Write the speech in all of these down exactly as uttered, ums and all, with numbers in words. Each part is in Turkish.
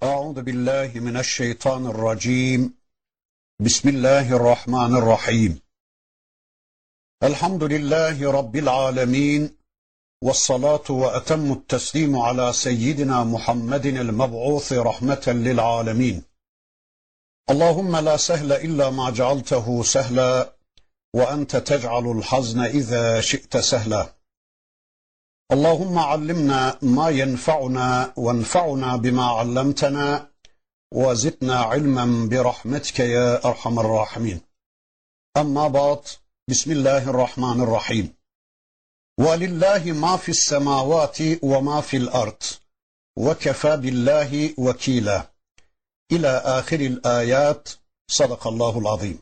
أعوذ بالله من الشيطان الرجيم. بسم الله الرحمن الرحيم. الحمد لله رب العالمين، والصلاة وأتم التسليم على سيدنا محمد المبعوث رحمة للعالمين. اللهم لا سهل إلا ما جعلته سهلا، وأنت تجعل الحزن إذا شئت سهلا. اللهم علمنا ما ينفعنا وانفعنا بما علمتنا، وزدنا علما برحمتك يا أرحم الراحمين. أما بعد، بسم الله الرحمن الرحيم. ولله ما في السماوات وما في الأرض، وكفى بالله وكيلا. İlâ âhiril âyât. Sadakallahul azim.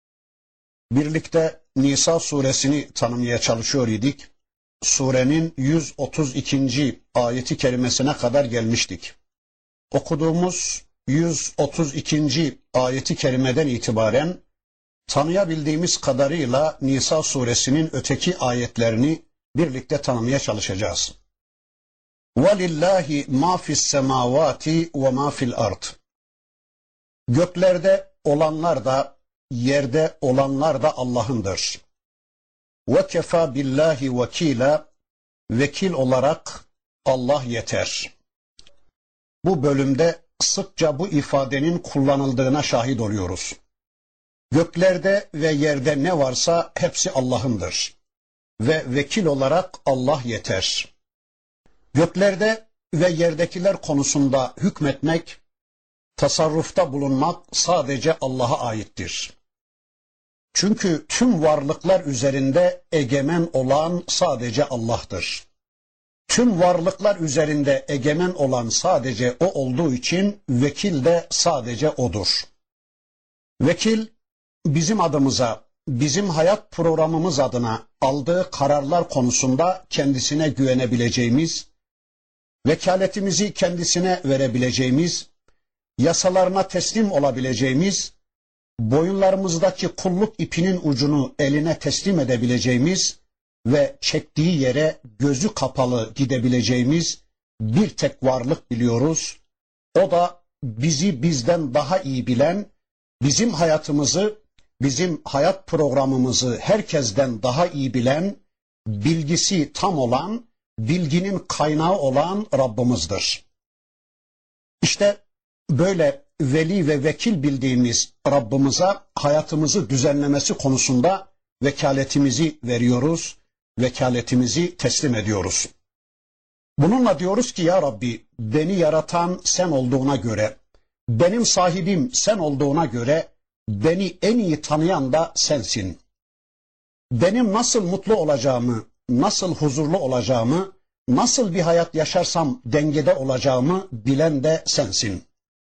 Birlikte Nisa suresini tanımaya çalışıyor idik. Surenin yüz otuz ikinci ayeti kerimesine kadar gelmiştik. Okuduğumuz yüz otuz ikinci ayeti kerimeden itibaren tanıyabildiğimiz kadarıyla Nisa suresinin öteki ayetlerini birlikte tanımaya çalışacağız. وَلِلَّهِ مَا فِي السَّمَاوَاتِ وَمَا فِي الْأَرْضِ. Göklerde olanlar da, yerde olanlar da Allah'ındır. وَكَفَى بِاللّٰهِ وَكِيلًا. Vekil olarak Allah yeter. Bu bölümde sıkça bu ifadenin kullanıldığına şahit oluyoruz. Göklerde ve yerde ne varsa hepsi Allah'ındır. Ve vekil olarak Allah yeter. Göklerde ve yerdekiler konusunda hükmetmek, tasarrufta bulunmak sadece Allah'a aittir. Çünkü tüm varlıklar üzerinde egemen olan sadece Allah'tır. Tüm varlıklar üzerinde egemen olan sadece O olduğu için vekil de sadece O'dur. Vekil bizim adımıza, bizim hayat programımız adına aldığı kararlar konusunda kendisine güvenebileceğimiz, vekaletimizi kendisine verebileceğimiz, yasalarına teslim olabileceğimiz, boyunlarımızdaki kulluk ipinin ucunu eline teslim edebileceğimiz ve çektiği yere gözü kapalı gidebileceğimiz bir tek varlık biliyoruz. O da bizi bizden daha iyi bilen, bizim hayatımızı, bizim hayat programımızı herkesten daha iyi bilen, bilgisi tam olan, bilginin kaynağı olan Rabbimizdir. İşte böyle veli ve vekil bildiğimiz Rabbimize hayatımızı düzenlemesi konusunda vekaletimizi veriyoruz, vekaletimizi teslim ediyoruz. Bununla diyoruz ki ya Rabbi, beni yaratan sen olduğuna göre, benim sahibim sen olduğuna göre, beni en iyi tanıyan da sensin. Benim nasıl mutlu olacağımı, nasıl huzurlu olacağımı, nasıl bir hayat yaşarsam dengede olacağımı bilen de sensin.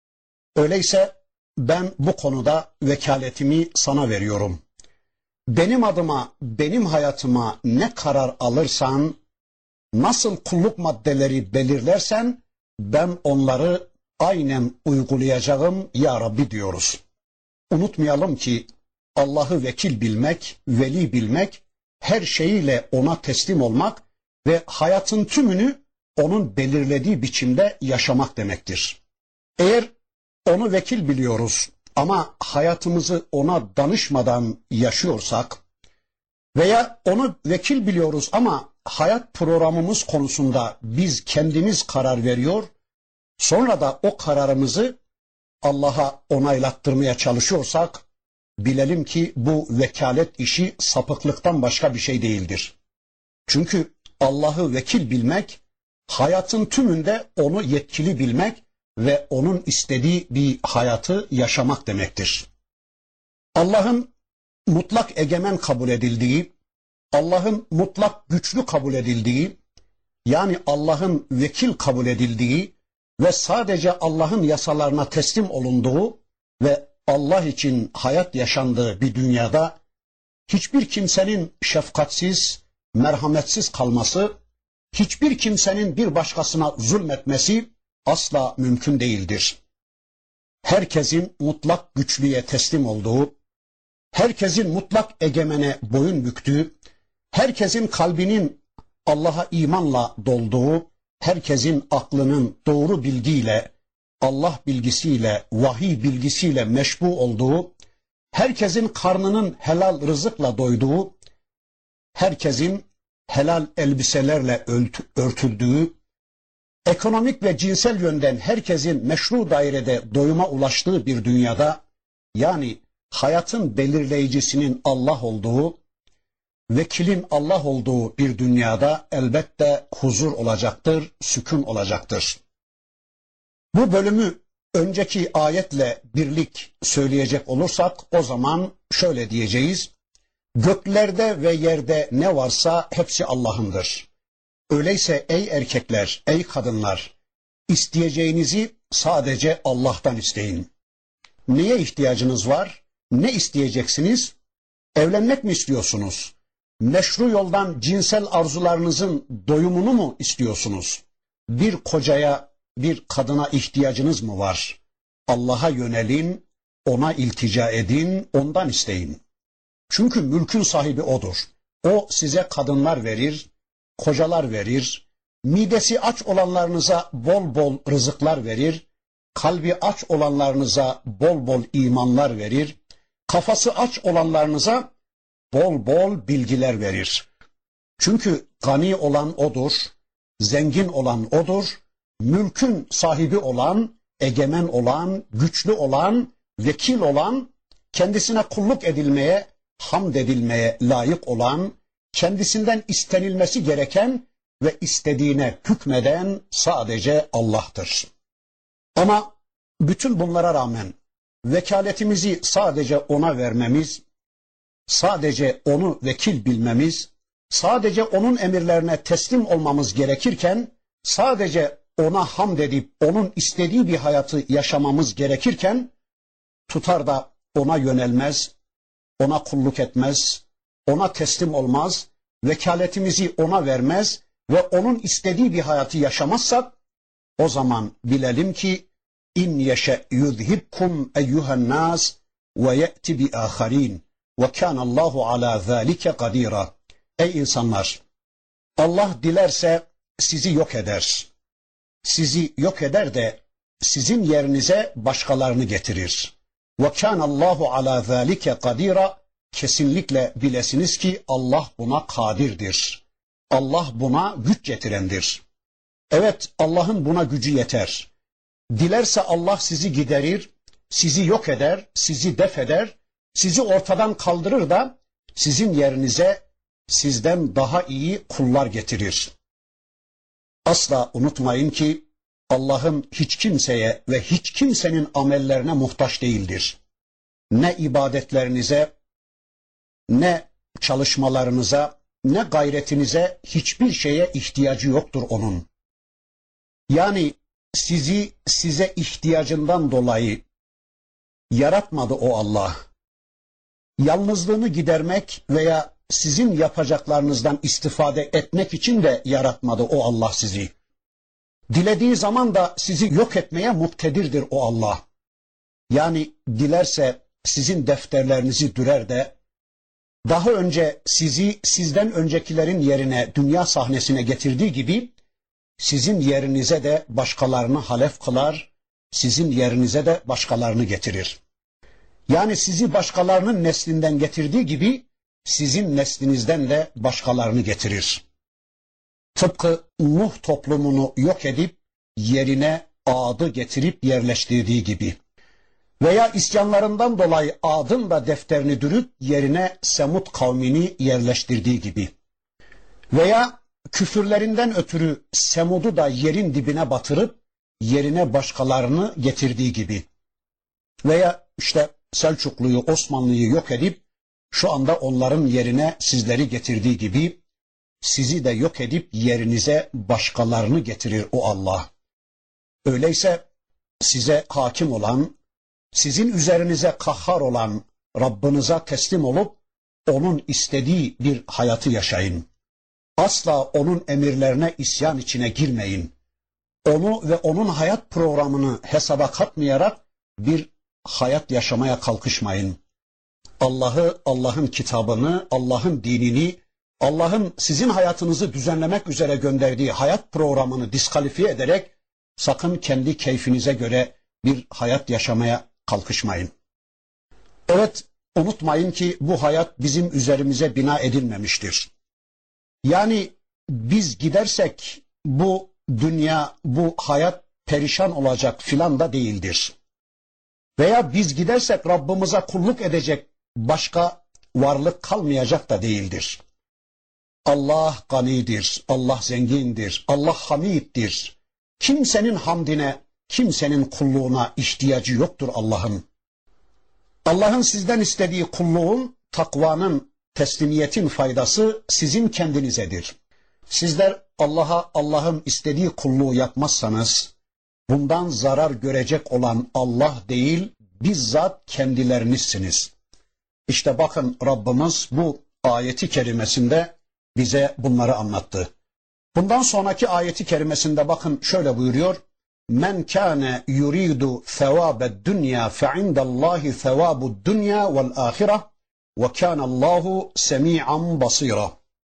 Öyleyse ben bu konuda vekaletimi sana veriyorum. Benim adıma, benim hayatıma ne karar alırsan, nasıl kulluk maddeleri belirlersen, ben onları aynen uygulayacağım ya Rabbi diyoruz. Unutmayalım ki Allah'ı vekil bilmek, veli bilmek, her şeyiyle ona teslim olmak ve hayatın tümünü onun belirlediği biçimde yaşamak demektir. Eğer onu vekil biliyoruz ama hayatımızı ona danışmadan yaşıyorsak veya onu vekil biliyoruz ama hayat programımız konusunda biz kendimiz karar veriyor, sonra da o kararımızı Allah'a onaylattırmaya çalışıyorsak, bilelim ki bu vekalet işi sapıklıktan başka bir şey değildir. Çünkü Allah'ı vekil bilmek, hayatın tümünde onu yetkili bilmek ve onun istediği bir hayatı yaşamak demektir. Allah'ın mutlak egemen kabul edildiği, Allah'ın mutlak güçlü kabul edildiği, yani Allah'ın vekil kabul edildiği ve sadece Allah'ın yasalarına teslim olunduğu ve Allah için hayat yaşandığı bir dünyada hiçbir kimsenin şefkatsiz, merhametsiz kalması, hiçbir kimsenin bir başkasına zulmetmesi asla mümkün değildir. Herkesin mutlak güçlüğe teslim olduğu, herkesin mutlak egemene boyun büktüğü, herkesin kalbinin Allah'a imanla dolduğu, herkesin aklının doğru bilgiyle Allah bilgisiyle, vahiy bilgisiyle meşbu olduğu, herkesin karnının helal rızıkla doyduğu, herkesin helal elbiselerle örtüldüğü, ekonomik ve cinsel yönden herkesin meşru dairede doyuma ulaştığı bir dünyada, yani hayatın belirleyicisinin Allah olduğu, vekilin Allah olduğu bir dünyada elbette huzur olacaktır, sükun olacaktır. Bu bölümü önceki ayetle birlik söyleyecek olursak o zaman şöyle diyeceğiz: göklerde ve yerde ne varsa hepsi Allah'ındır. Öyleyse ey erkekler, ey kadınlar, isteyeceğinizi sadece Allah'tan isteyin. Neye ihtiyacınız var? Ne isteyeceksiniz? Evlenmek mi istiyorsunuz? Meşru yoldan cinsel arzularınızın doyumunu mu istiyorsunuz? Bir kocaya, bir kadına ihtiyacınız mı var? Allah'a yönelin, ona iltica edin, ondan isteyin. Çünkü mülkün sahibi O'dur. O size kadınlar verir, kocalar verir, midesi aç olanlarınıza bol bol rızıklar verir, kalbi aç olanlarınıza bol bol imanlar verir, kafası aç olanlarınıza bol bol bilgiler verir. Çünkü gani olan O'dur, zengin olan O'dur, mülkün sahibi olan, egemen olan, güçlü olan, vekil olan, kendisine kulluk edilmeye, hamd edilmeye layık olan, kendisinden istenilmesi gereken ve istediğine hükmeden sadece Allah'tır. Ama bütün bunlara rağmen vekaletimizi sadece O'na vermemiz, sadece O'nu vekil bilmemiz, sadece O'nun emirlerine teslim olmamız gerekirken, sadece O'na hamd edip O'nun istediği bir hayatı yaşamamız gerekirken, tutar da O'na yönelmez, O'na kulluk etmez, O'na teslim olmaz, vekaletimizi O'na vermez ve O'nun istediği bir hayatı yaşamazsak, o zaman bilelim ki in yeşe yuzhibkum eyyuhen nas ve ye'ti bi aharin ve kana Allahu ala zalike kadira. Ey insanlar, Allah dilerse sizi yok eder. Sizi yok eder de sizin yerinize başkalarını getirir. Ve kana Allahu ala zalike kadira. Kesinlikle bilesiniz ki Allah buna kadirdir. Allah buna güç getirendir. Evet, Allah'ın buna gücü yeter. Dilerse Allah sizi giderir, sizi yok eder, sizi def eder, sizi ortadan kaldırır da sizin yerinize sizden daha iyi kullar getirir. Asla unutmayın ki Allah'ın hiç kimseye ve hiç kimsenin amellerine muhtaç değildir. Ne ibadetlerinize, ne çalışmalarınıza, ne gayretinize, hiçbir şeye ihtiyacı yoktur onun. Yani sizi size ihtiyacından dolayı yaratmadı o Allah. Yalnızlığını gidermek veya sizin yapacaklarınızdan istifade etmek için de yaratmadı o Allah sizi. Dilediği zaman da sizi yok etmeye muktedirdir o Allah. Yani dilerse sizin defterlerinizi dürer de daha önce sizi sizden öncekilerin yerine dünya sahnesine getirdiği gibi sizin yerinize de başkalarını halef kılar, sizin yerinize de başkalarını getirir. Yani sizi başkalarının neslinden getirdiği gibi sizin neslinizden de başkalarını getirir. Tıpkı Nuh toplumunu yok edip yerine Ad'ı getirip yerleştirdiği gibi. Veya isyanlarından dolayı Ad'ın da defterini dürüp yerine Semud kavmini yerleştirdiği gibi. Veya küfürlerinden ötürü Semud'u da yerin dibine batırıp yerine başkalarını getirdiği gibi. Veya işte Selçuklu'yu, Osmanlı'yı yok edip şu anda onların yerine sizleri getirdiği gibi sizi de yok edip yerinize başkalarını getirir o Allah. Öyleyse size hakim olan, sizin üzerinize kahhar olan Rabbinize teslim olup onun istediği bir hayatı yaşayın. Asla onun emirlerine isyan içine girmeyin. Onu ve onun hayat programını hesaba katmayarak bir hayat yaşamaya kalkışmayın. Allah'ı, Allah'ın kitabını, Allah'ın dinini, Allah'ın sizin hayatınızı düzenlemek üzere gönderdiği hayat programını diskalifiye ederek Sakın kendi keyfinize göre bir hayat yaşamaya kalkışmayın. Evet, unutmayın ki bu hayat bizim üzerimize bina edilmemiştir. Yani biz gidersek bu dünya, bu hayat perişan olacak filan da değildir. Veya biz gidersek Rabbimize kulluk edecek başka varlık kalmayacak da değildir. Allah ganidir, Allah zengindir, Allah hamiddir. Kimsenin hamdine, kimsenin kulluğuna ihtiyacı yoktur Allah'ın. Allah'ın sizden istediği kulluğun, takvanın, teslimiyetin faydası sizin kendinizedir. Sizler Allah'a Allah'ın istediği kulluğu yapmazsanız, bundan zarar görecek olan Allah değil, bizzat kendilerinizsiniz. İşte bakın Rabbimiz bu ayeti kerimesinde bize bunları anlattı. Bundan sonraki ayeti kerimesinde bakın şöyle buyuruyor. Men kâne yuridu thevâbed dünya fe indallahi thevâbud dünya vel âhireh ve kânallahu semî'an basîra.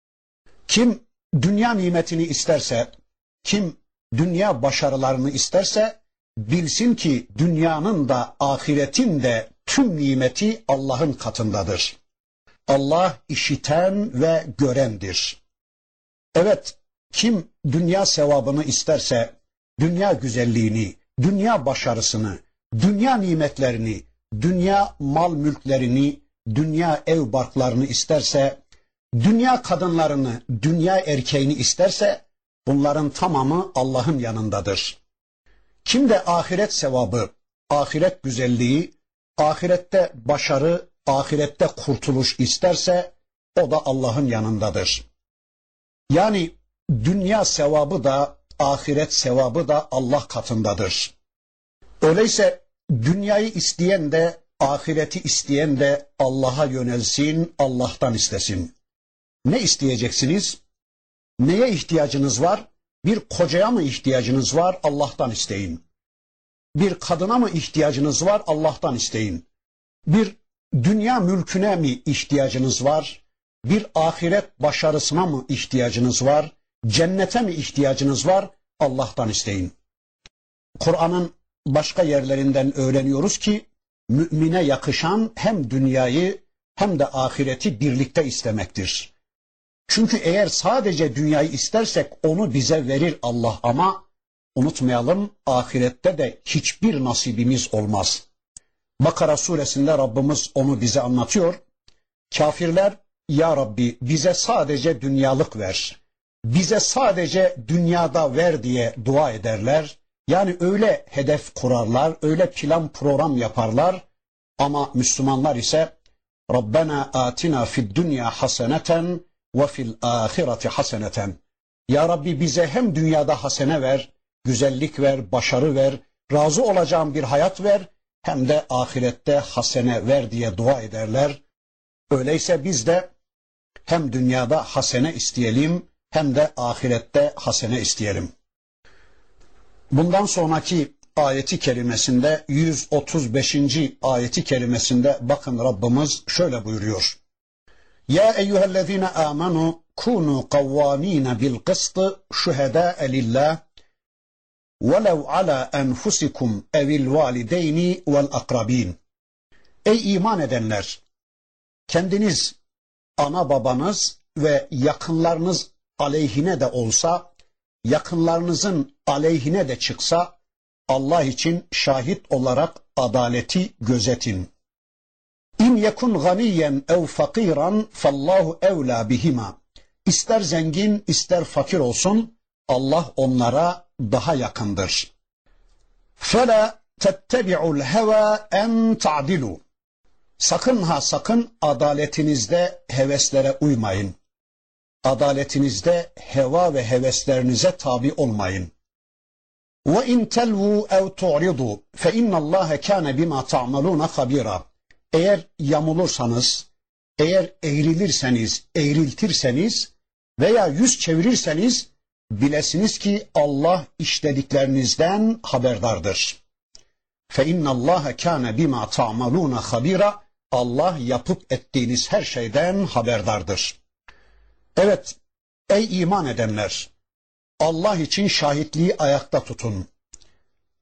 Kim dünya nimetini isterse, kim dünya başarılarını isterse bilsin ki dünyanın da ahiretin de tüm nimeti Allah'ın katındadır. Allah işiten ve görendir. Evet, kim dünya sevabını isterse, dünya güzelliğini, dünya başarısını, dünya nimetlerini, dünya mal mülklerini, dünya ev barklarını isterse, dünya kadınlarını, dünya erkeğini isterse, bunların tamamı Allah'ın yanındadır. Kim de ahiret sevabı, ahiret güzelliği, ahirette başarı, ahirette kurtuluş isterse, o da Allah'ın yanındadır. Yani dünya sevabı da, ahiret sevabı da Allah katındadır. Öyleyse dünyayı isteyen de, ahireti isteyen de Allah'a yönelsin, Allah'tan istesin. Ne isteyeceksiniz? Neye ihtiyacınız var? Bir kocaya mı ihtiyacınız var? Allah'tan isteyin. Bir kadına mı ihtiyacınız var? Allah'tan isteyin. Bir dünya mülküne mi ihtiyacınız var? Bir ahiret başarısına mı ihtiyacınız var? Cennete mi ihtiyacınız var? Allah'tan isteyin. Kur'an'ın başka yerlerinden öğreniyoruz ki mümine yakışan hem dünyayı hem de ahireti birlikte istemektir. Çünkü eğer sadece dünyayı istersek onu bize verir Allah ama unutmayalım ahirette de hiçbir nasibimiz olmaz. Bakara suresinde Rabbimiz onu bize anlatıyor. Kafirler ya Rabbi bize sadece dünyalık ver. Bize sadece dünyada ver diye dua ederler. Yani öyle hedef kurarlar, öyle plan program yaparlar. Ama Müslümanlar ise Rabbena atina fid dünya haseneten ve fil ahireti haseneten. Ya Rabbi bize hem dünyada hasene ver, güzellik ver, başarı ver, razı olacağım bir hayat ver, hem de ahirette hasene ver diye dua ederler. Öyleyse biz de hem dünyada hasene isteyelim, hem de ahirette hasene isteyelim. Bundan sonraki ayeti kerimesinde, yüz otuz beşinci ayeti kerimesinde bakın Rabbimiz şöyle buyuruyor. Ya eyyühellezine amenu kunu kavvamine bil kıstı şühedâe lillah velev ala enfusikum evil valideyni vel akrabin. Ey iman edenler! Kendiniz, ana babanız ve yakınlarınız aleyhine de olsa, yakınlarınızın aleyhine de çıksa, Allah için şahit olarak adaleti gözetin. İn yekun ganiyen ev fakiran fallahu evla bihima. İster zengin ister fakir olsun, Allah onlara daha yakındır. Fela tettebi'ul heva en ta'dilu. Sakın ha sakın adaletinizde heveslere uymayın. Adaletinizde heva ve heveslerinize tabi olmayın. Ve in telvu ev tu'ridu fe innallaha kana bima ta'malun habira. Eğer yamulursanız, eğer eğrilirseniz, eğriltirseniz veya yüz çevirirseniz bilesiniz ki Allah işlediklerinizden haberdardır. Fe innallaha kana bima ta'malun habira. Allah yapıp ettiğiniz her şeyden haberdardır. Evet, ey iman edenler! Allah için şahitliği ayakta tutun.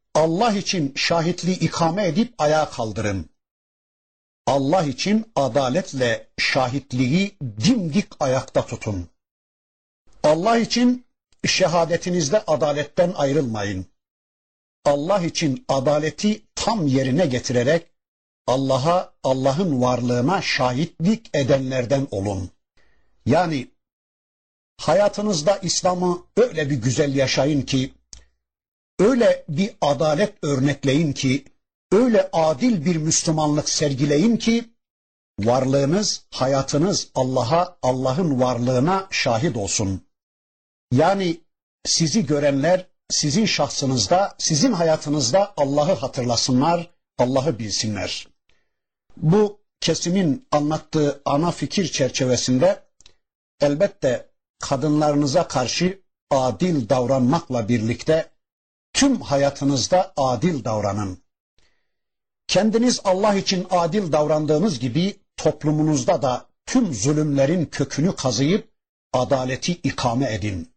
Allah için şahitliği ikame edip ayağa kaldırın. Allah için adaletle şahitliği dimdik ayakta tutun. Allah için şehadetinizde adaletten ayrılmayın. Allah için adaleti tam yerine getirerek Allah'a, Allah'ın varlığına şahitlik edenlerden olun. Yani hayatınızda İslam'ı öyle bir güzel yaşayın ki, öyle bir adalet örnekleyin ki, öyle adil bir Müslümanlık sergileyin ki, varlığınız, hayatınız Allah'a, Allah'ın varlığına şahit olsun. Yani sizi görenler sizin şahsınızda, sizin hayatınızda Allah'ı hatırlasınlar, Allah'ı bilsinler. Bu kesimin anlattığı ana fikir çerçevesinde elbette kadınlarınıza karşı adil davranmakla birlikte tüm hayatınızda adil davranın. Kendiniz Allah için adil davrandığınız gibi toplumunuzda da tüm zulümlerin kökünü kazıyıp adaleti ikame edin.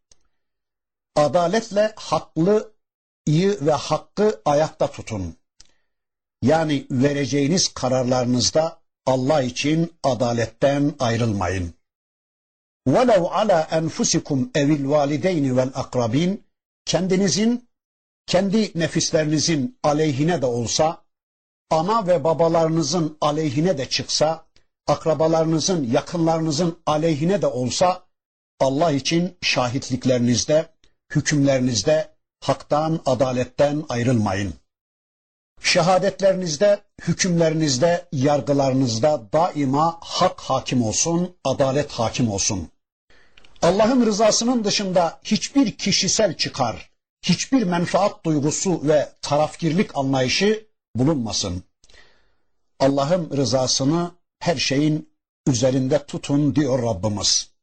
Adaletle haklıyı ve hakkı ayakta tutun. Yani vereceğiniz kararlarınızda Allah için adaletten ayrılmayın. وَلَوْ عَلَى أَنْفُسِكُمْ اَوِ الْوَالِدَيْنِ وَالْاَقْرَبِينَ Kendinizin, kendi nefislerinizin aleyhine de olsa, ana ve babalarınızın aleyhine de çıksa, akrabalarınızın, yakınlarınızın aleyhine de olsa, Allah için şahitliklerinizde, hükümlerinizde haktan, adaletten ayrılmayın. Şehadetlerinizde, hükümlerinizde, yargılarınızda daima hak hakim olsun, adalet hakim olsun. Allah'ın rızasının dışında hiçbir kişisel çıkar, hiçbir menfaat duygusu ve tarafgirlik anlayışı bulunmasın. Allah'ın rızasını her şeyin üzerinde tutun diyor Rabbimiz.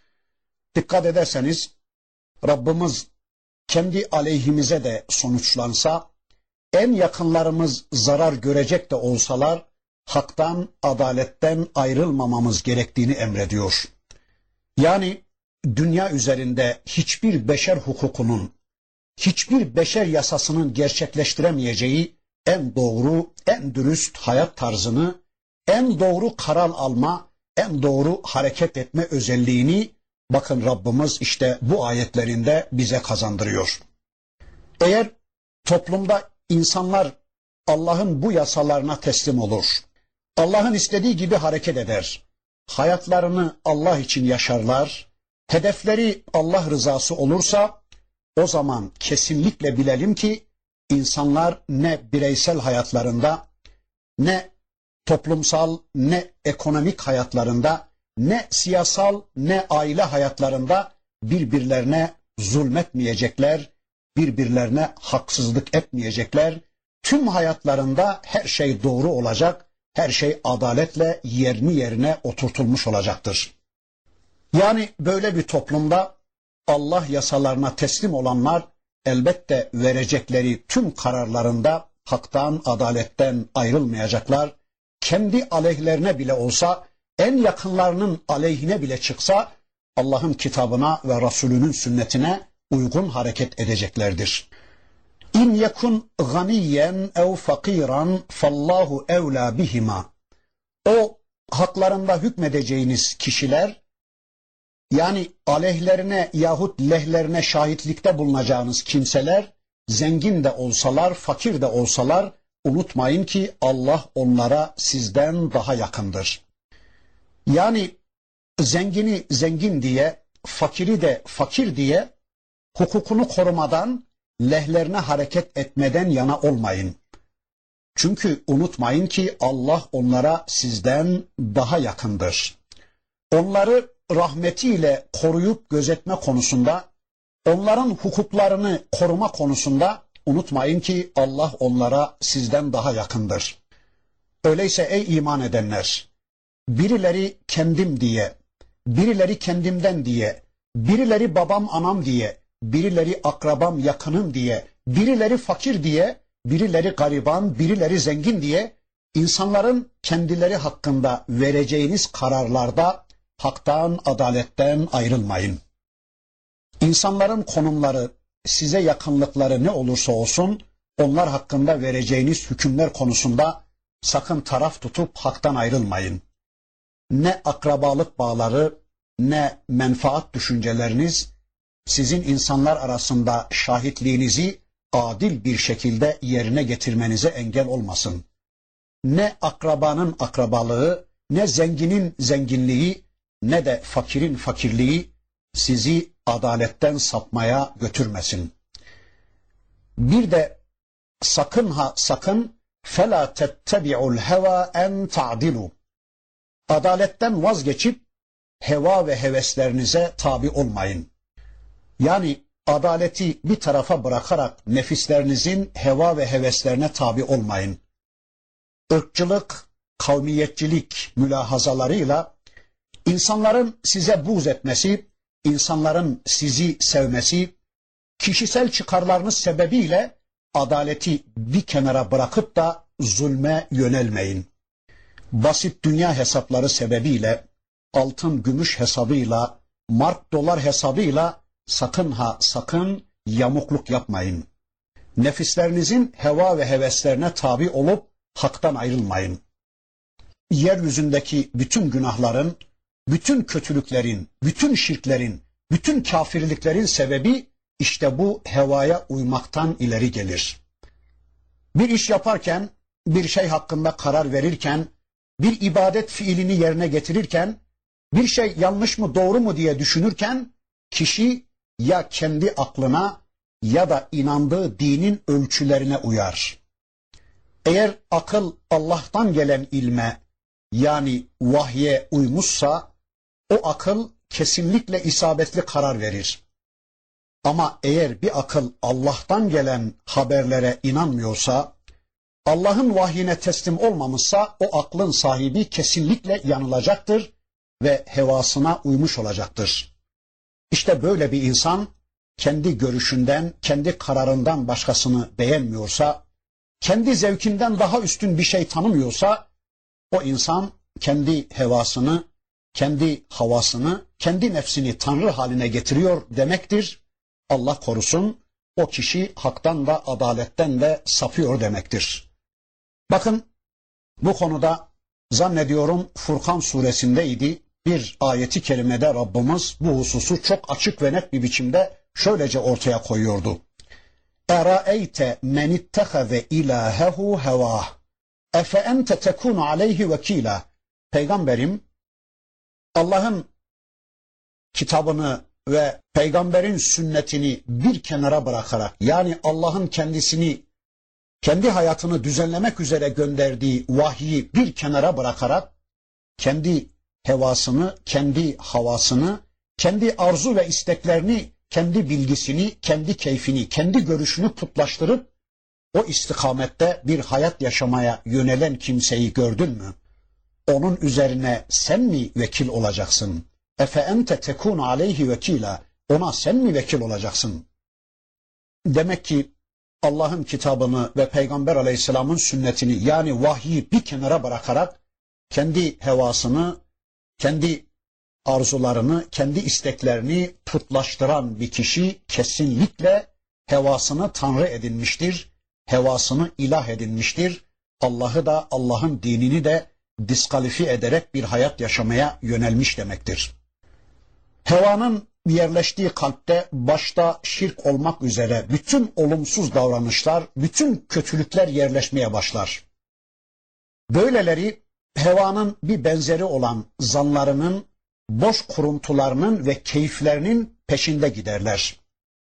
Dikkat ederseniz Rabbimiz kendi aleyhimize de sonuçlansa, en yakınlarımız zarar görecek de olsalar, haktan, adaletten ayrılmamamız gerektiğini emrediyor. Yani dünya üzerinde hiçbir beşer hukukunun, hiçbir beşer yasasının gerçekleştiremeyeceği en doğru, en dürüst hayat tarzını, en doğru karar alma, en doğru hareket etme özelliğini bakın Rabbimiz işte bu ayetlerinde bize kazandırıyor. Eğer toplumda insanlar Allah'ın bu yasalarına teslim olur, Allah'ın istediği gibi hareket eder, hayatlarını Allah için yaşarlar, hedefleri Allah rızası olursa, o zaman kesinlikle bilelim ki insanlar ne bireysel hayatlarında, ne toplumsal, ne ekonomik hayatlarında, ne siyasal, ne aile hayatlarında birbirlerine zulmetmeyecekler, birbirlerine haksızlık etmeyecekler. Tüm hayatlarında her şey doğru olacak, her şey adaletle yerini yerine oturtulmuş olacaktır. Yani böyle bir toplumda Allah yasalarına teslim olanlar elbette verecekleri tüm kararlarında haktan, adaletten ayrılmayacaklar. Kendi aleyhlerine bile olsa, en yakınlarının aleyhine bile çıksa Allah'ın kitabına ve Resulünün sünnetine uygun hareket edeceklerdir. İn yekun ganiyen ev fakiran fallahu evla bihima. O haklarında hükmedeceğiniz kişiler, yani aleyhlerine yahut lehlerine şahitlikte bulunacağınız kimseler, zengin de olsalar, fakir de olsalar, unutmayın ki Allah onlara sizden daha yakındır. Yani zengini zengin diye, fakiri de fakir diye hukukunu korumadan, lehlerine hareket etmeden yana olmayın. Çünkü unutmayın ki Allah onlara sizden daha yakındır. Onları rahmetiyle koruyup gözetme konusunda, onların hukuklarını koruma konusunda unutmayın ki Allah onlara sizden daha yakındır. Öyleyse ey iman edenler, birileri kendim diye, birileri kendimden diye, birileri babam anam diye, birileri akrabam yakınım diye, birileri fakir diye, birileri gariban, birileri zengin diye insanların kendileri hakkında vereceğiniz kararlarda haktan, adaletten ayrılmayın. İnsanların konumları, size yakınlıkları ne olursa olsun onlar hakkında vereceğiniz hükümler konusunda sakın taraf tutup haktan ayrılmayın. Ne akrabalık bağları, ne menfaat düşünceleriniz sizin insanlar arasında şahitliğinizi adil bir şekilde yerine getirmenize engel olmasın. Ne akrabanın akrabalığı, ne zenginin zenginliği, ne de fakirin fakirliği sizi adaletten sapmaya götürmesin. Bir de sakın ha sakın فَلَا تَتَّبِعُوا الْهَوَا اَنْ تَعْدِلُوا Adaletten vazgeçip heva ve heveslerinize tabi olmayın. Yani adaleti bir tarafa bırakarak nefislerinizin heva ve heveslerine tabi olmayın. Irkçılık, kavmiyetçilik mülahazalarıyla insanların size buğz etmesi, insanların sizi sevmesi, kişisel çıkarlarınız sebebiyle adaleti bir kenara bırakıp da zulme yönelmeyin. Basit dünya hesapları sebebiyle, altın gümüş hesabıyla, mark dolar hesabıyla sakın ha sakın yamukluk yapmayın. Nefislerinizin heva ve heveslerine tabi olup haktan ayrılmayın. Yeryüzündeki bütün günahların, bütün kötülüklerin, bütün şirklerin, bütün kafirliklerin sebebi işte bu hevaya uymaktan ileri gelir. Bir iş yaparken, bir şey hakkında karar verirken, bir ibadet fiilini yerine getirirken, bir şey yanlış mı doğru mu diye düşünürken, kişi ya kendi aklına ya da inandığı dinin ölçülerine uyar. Eğer akıl Allah'tan gelen ilme yani vahye uymuşsa o akıl kesinlikle isabetli karar verir. Ama eğer bir akıl Allah'tan gelen haberlere inanmıyorsa, Allah'ın vahyine teslim olmamışsa o aklın sahibi kesinlikle yanılacaktır ve hevasına uymuş olacaktır. İşte böyle bir insan kendi görüşünden, kendi kararından başkasını beğenmiyorsa, kendi zevkinden daha üstün bir şey tanımıyorsa, o insan kendi hevasını, kendi havasını, kendi nefsini Tanrı haline getiriyor demektir. Allah korusun, o kişi haktan da adaletten de sapıyor demektir. Bakın bu konuda zannediyorum Furkan suresindeydi. Bir ayeti kerimede Rabbimiz bu hususu çok açık ve net bir biçimde şöylece ortaya koyuyordu. اَرَأَيْتَ مَنِ اتَّخَذَ اِلَٰهَهُ هَوَاهُ اَفَاَنْتَ تَكُونُ عَلَيْهِ وَك۪يلًا Peygamberim Allah'ın kitabını ve peygamberin sünnetini bir kenara bırakarak, yani Allah'ın kendisini, kendi hayatını düzenlemek üzere gönderdiği vahyi bir kenara bırakarak, kendi hevasını, kendi havasını, kendi arzu ve isteklerini, kendi bilgisini, kendi keyfini, kendi görüşünü putlaştırıp, o istikamette bir hayat yaşamaya yönelen kimseyi gördün mü? Onun üzerine sen mi vekil olacaksın? Efe ente tekun aleyhi vekila. Ona sen mi vekil olacaksın? Demek ki Allah'ın kitabını ve Peygamber Aleyhisselam'ın sünnetini, yani vahyi bir kenara bırakarak kendi hevasını, kendi arzularını, kendi isteklerini putlaştıran bir kişi kesinlikle hevasını Tanrı edinmiştir, hevasını ilah edinmiştir. Allah'ı da Allah'ın dinini de diskalifiye ederek bir hayat yaşamaya yönelmiş demektir. Hevanın yerleştiği kalpte başta şirk olmak üzere bütün olumsuz davranışlar, bütün kötülükler yerleşmeye başlar. Böyleleri hevanın bir benzeri olan zanlarının, boş kuruntularının ve keyiflerinin peşinde giderler.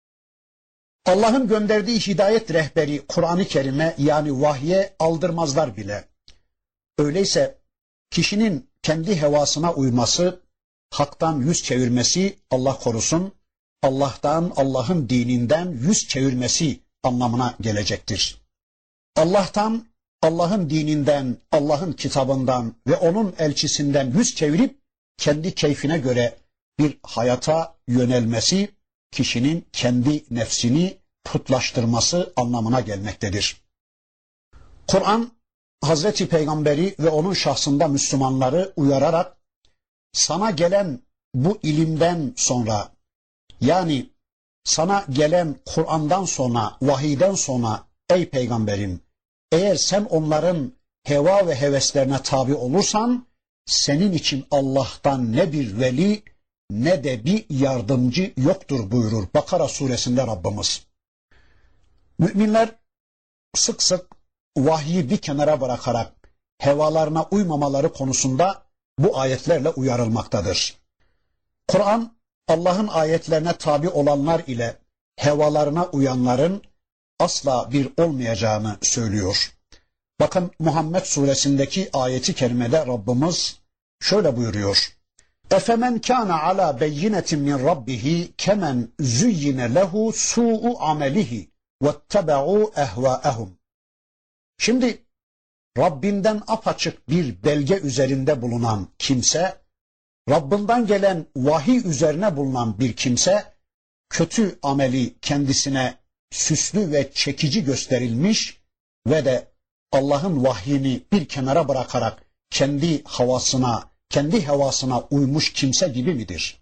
Allah'ın gönderdiği hidayet rehberi Kur'an-ı Kerim'e, yani vahye aldırmazlar bile. Öyleyse kişinin kendi hevasına uyması, haktan yüz çevirmesi, Allah korusun, Allah'tan, Allah'ın dininden yüz çevirmesi anlamına gelecektir. Allah'tan, Allah'ın dininden, Allah'ın kitabından ve onun elçisinden yüz çevirip kendi keyfine göre bir hayata yönelmesi, kişinin kendi nefsini putlaştırması anlamına gelmektedir. Kur'an, Hazreti Peygamberi ve onun şahsında Müslümanları uyararak, sana gelen bu ilimden sonra, yani sana gelen Kur'an'dan sonra, vahiyden sonra ey peygamberim, eğer sen onların heva ve heveslerine tabi olursan, senin için Allah'tan ne bir veli ne de bir yardımcı yoktur buyurur Bakara suresinde Rabbimiz. Müminler sık sık vahyi bir kenara bırakarak hevalarına uymamaları konusunda bu ayetlerle uyarılmaktadır. Kur'an, Allah'ın ayetlerine tabi olanlar ile hevalarına uyanların asla bir olmayacağını söylüyor. Bakın Muhammed suresindeki ayeti kerimede Rabbimiz şöyle buyuruyor. Efemen kana ala beyinetin min rabbihi kemen zuyyine lehu su'u amelihi vettebe'u ehvaehum. Şimdi Rabbinden apaçık bir belge üzerinde bulunan kimse, Rabbinden gelen vahiy üzerine bulunan bir kimse, kötü ameli kendisine süslü ve çekici gösterilmiş ve de Allah'ın vahyini bir kenara bırakarak kendi havasına, kendi hevasına uymuş kimse gibi midir?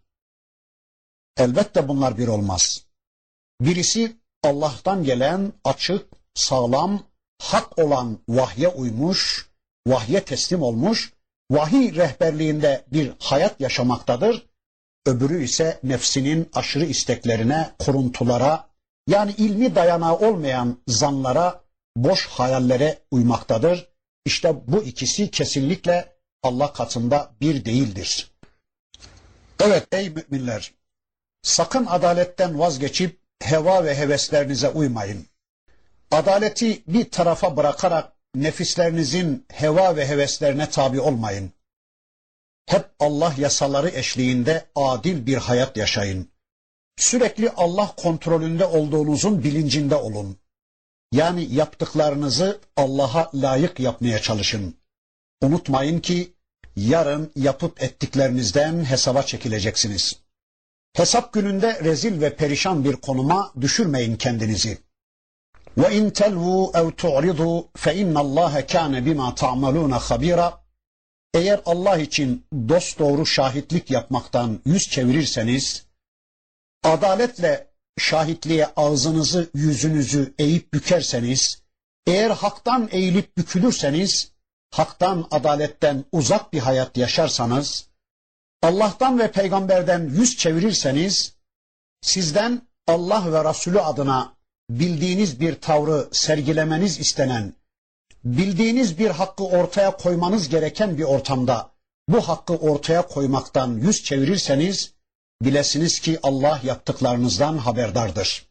Elbette bunlar bir olmaz. Birisi Allah'tan gelen açık, sağlam, hak olan vahye uymuş, vahye teslim olmuş, vahiy rehberliğinde bir hayat yaşamaktadır. Öbürü ise nefsinin aşırı isteklerine, kuruntulara, yani ilmi dayanağı olmayan zanlara, boş hayallere uymaktadır. İşte bu ikisi kesinlikle Allah katında bir değildir. Evet ey müminler, sakın adaletten vazgeçip heva ve heveslerinize uymayın. Adaleti bir tarafa bırakarak nefislerinizin heva ve heveslerine tabi olmayın. Hep Allah yasaları eşliğinde adil bir hayat yaşayın. Sürekli Allah kontrolünde olduğunuzun bilincinde olun. Yani yaptıklarınızı Allah'a layık yapmaya çalışın. Unutmayın ki yarın yapıp ettiklerinizden hesaba çekileceksiniz. Hesap gününde rezil ve perişan bir konuma düşürmeyin kendinizi. وَاِنْ تَلْوُوا اَوْ تُعْرِضُوا فَاِنَّ اللّٰهَ كَانَ بِمَا تَعْمَلُونَ خَب۪يرًا. Eğer Allah için dosdoğru şahitlik yapmaktan yüz çevirirseniz, adaletle şahitliğe ağzınızı, yüzünüzü eğip bükerseniz, eğer haktan eğilip bükülürseniz, haktan, adaletten uzak bir hayat yaşarsanız, Allah'tan ve peygamberden yüz çevirirseniz, sizden Allah ve Resulü adına bildiğiniz bir tavrı sergilemeniz istenen, bildiğiniz bir hakkı ortaya koymanız gereken bir ortamda bu hakkı ortaya koymaktan yüz çevirirseniz, bilesiniz ki Allah yaptıklarınızdan haberdardır.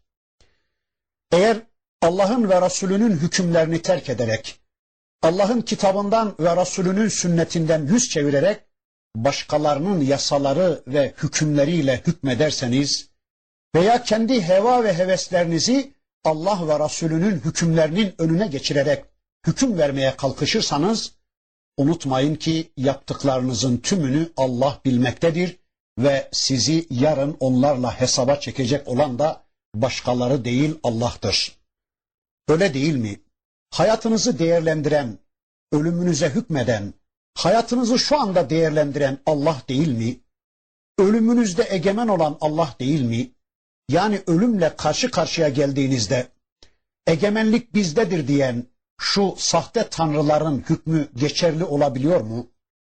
Eğer Allah'ın ve Resulünün hükümlerini terk ederek, Allah'ın kitabından ve Resulünün sünnetinden yüz çevirerek, başkalarının yasaları ve hükümleriyle hükmederseniz veya kendi heva ve heveslerinizi Allah ve Resulünün hükümlerinin önüne geçirerek hüküm vermeye kalkışırsanız, unutmayın ki yaptıklarınızın tümünü Allah bilmektedir ve sizi yarın onlarla hesaba çekecek olan da başkaları değil Allah'tır. Öyle değil mi? Hayatınızı değerlendiren, ölümünüze hükmeden, hayatınızı şu anda değerlendiren Allah değil mi? Ölümünüzde egemen olan Allah değil mi? Yani ölümle karşı karşıya geldiğinizde egemenlik bizdedir diyen şu sahte tanrıların hükmü geçerli olabiliyor mu?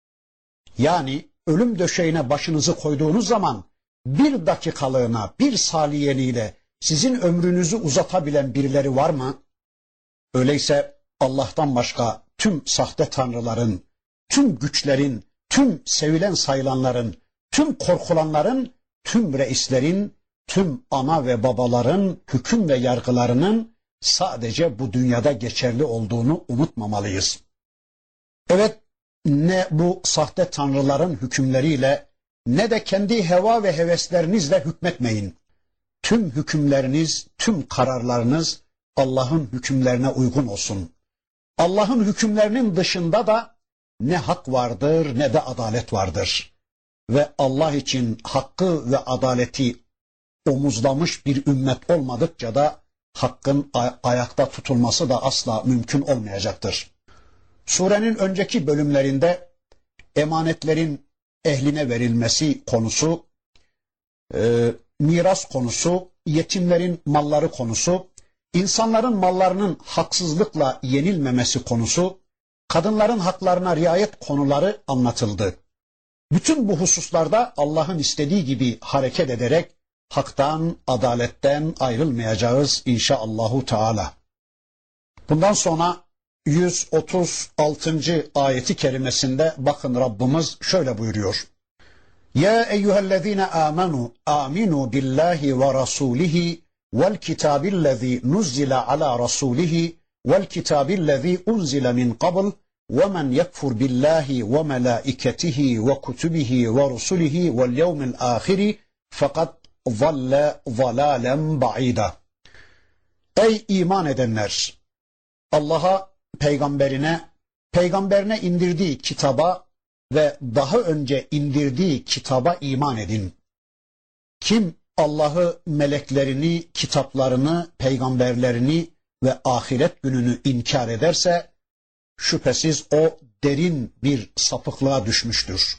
Yani ölüm döşeğine başınızı koyduğunuz zaman bir dakikalığına, bir saliyeliğine sizin ömrünüzü uzatabilen birileri var mı? Öyleyse Allah'tan başka tüm sahte tanrıların, tüm güçlerin, tüm sevilen sayılanların, tüm korkulanların, tüm reislerin, tüm ana ve babaların hüküm ve yargılarının sadece bu dünyada geçerli olduğunu unutmamalıyız. Evet, ne bu sahte tanrıların hükümleriyle ne de kendi heva ve heveslerinizle hükmetmeyin. Tüm hükümleriniz, tüm kararlarınız Allah'ın hükümlerine uygun olsun. Allah'ın hükümlerinin dışında da ne hak vardır ne de adalet vardır. Ve Allah için hakkı ve adaleti omuzlamış bir ümmet olmadıkça da hakkın ay- ayakta tutulması da asla mümkün olmayacaktır. Surenin önceki bölümlerinde emanetlerin ehline verilmesi konusu, e, miras konusu, yetimlerin malları konusu, insanların mallarının haksızlıkla yenilmemesi konusu, kadınların haklarına riayet konuları anlatıldı. Bütün bu hususlarda Allah'ın istediği gibi hareket ederek haktan, adaletten ayrılmayacağız inşaallahu teala. Bundan sonra yüz otuz altıncı ayeti kerimesinde bakın Rabbimiz şöyle buyuruyor. Ya eyyühellezine amenu aminu billahi ve rasulihi vel kitabillezî nuzzile ala rasulihi vel kitabillezî unzile min qabl ve men yekfur billahi ve melâiketihi ve kutubihi ve rusulihi vel yevmil âhiri fakat zalle zalâlen ba'îda. Ey iman edenler! Allah'a, peygamberine, peygamberine indirdiği kitaba ve daha önce indirdiği kitaba iman edin. Kim Allah'ı, meleklerini, kitaplarını, peygamberlerini ve ahiret gününü inkar ederse şüphesiz o derin bir sapıklığa düşmüştür.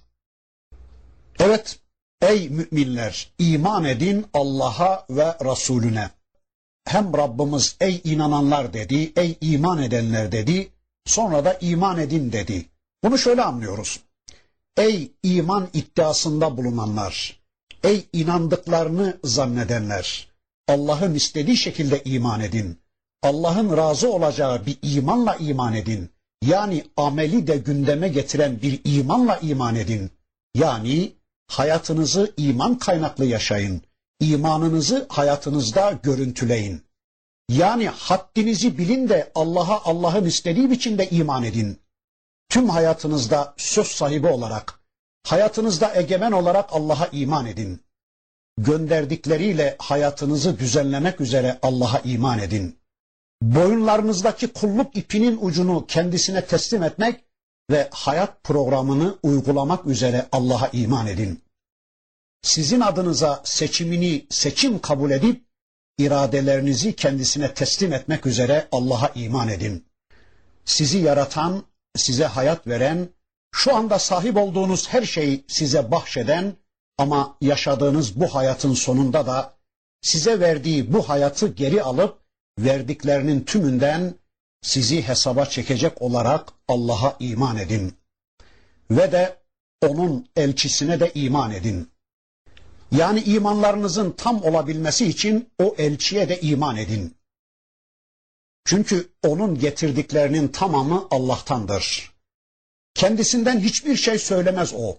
Evet, ey müminler, iman edin Allah'a ve Resulüne. Hem Rabbimiz ey inananlar dedi, ey iman edenler dedi, sonra da iman edin dedi. Bunu şöyle anlıyoruz. Ey iman iddiasında bulunanlar, ey inandıklarını zannedenler, Allah'ın istediği şekilde iman edin. Allah'ın razı olacağı bir imanla iman edin. Yani ameli de gündeme getiren bir imanla iman edin. Yani hayatınızı iman kaynaklı yaşayın. İmanınızı hayatınızda görüntüleyin. Yani haddinizi bilin de Allah'a Allah'ın istediği biçimde iman edin. Tüm hayatınızda söz sahibi olarak, hayatınızda egemen olarak Allah'a iman edin. Gönderdikleriyle hayatınızı düzenlemek üzere Allah'a iman edin. Boyunlarınızdaki kulluk ipinin ucunu kendisine teslim etmek ve hayat programını uygulamak üzere Allah'a iman edin. Sizin adınıza seçimini seçim kabul edip iradelerinizi kendisine teslim etmek üzere Allah'a iman edin. Sizi yaratan, size hayat veren, şu anda sahip olduğunuz her şeyi size bahşeden ama yaşadığınız bu hayatın sonunda da size verdiği bu hayatı geri alıp verdiklerinin tümünden sizi hesaba çekecek olarak Allah'a iman edin. Ve de onun elçisine de iman edin. Yani imanlarınızın tam olabilmesi için o elçiye de iman edin. Çünkü onun getirdiklerinin tamamı Allah'tandır. Kendisinden hiçbir şey söylemez o.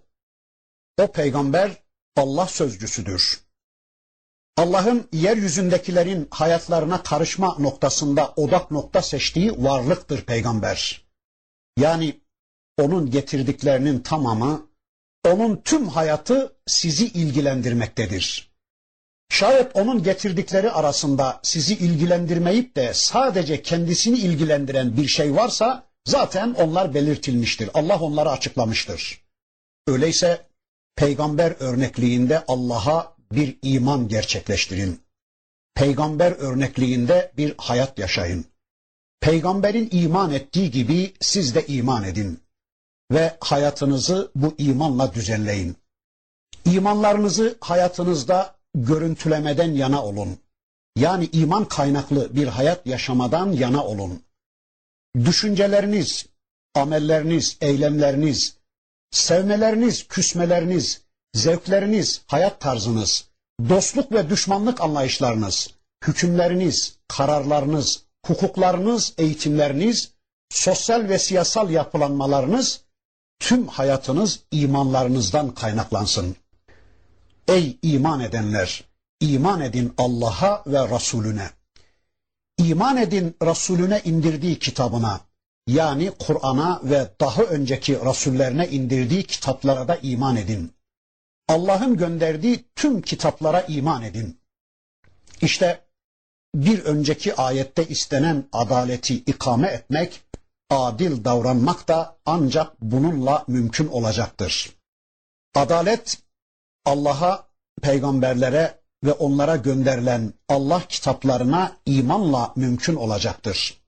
O peygamber Allah sözcüsüdür. Allah'ın yeryüzündekilerin hayatlarına karışma noktasında odak nokta seçtiği varlıktır peygamber. Yani onun getirdiklerinin tamamı, onun tüm hayatı sizi ilgilendirmektedir. Şayet onun getirdikleri arasında sizi ilgilendirmeyip de sadece kendisini ilgilendiren bir şey varsa zaten onlar belirtilmiştir. Allah onları açıklamıştır. Öyleyse peygamber örnekliğinde Allah'a bir iman gerçekleştirin. Peygamber örnekliğinde bir hayat yaşayın. Peygamberin iman ettiği gibi siz de iman edin. Ve hayatınızı bu imanla düzenleyin. İmanlarınızı hayatınızda görüntülemeden yana olun. Yani iman kaynaklı bir hayat yaşamadan yana olun. Düşünceleriniz, amelleriniz, eylemleriniz, sevmeleriniz, küsmeleriniz, zevkleriniz, hayat tarzınız, dostluk ve düşmanlık anlayışlarınız, hükümleriniz, kararlarınız, hukuklarınız, eğitimleriniz, sosyal ve siyasal yapılanmalarınız, tüm hayatınız imanlarınızdan kaynaklansın. Ey iman edenler! İman edin Allah'a ve Resulüne. İman edin Resulüne indirdiği kitabına, yani Kur'an'a ve daha önceki Resullerine indirdiği kitaplara da iman edin. Allah'ın gönderdiği tüm kitaplara iman edin. İşte bir önceki ayette istenen adaleti ikame etmek, adil davranmak da ancak bununla mümkün olacaktır. Adalet, Allah'a, peygamberlere ve onlara gönderilen Allah kitaplarına imanla mümkün olacaktır.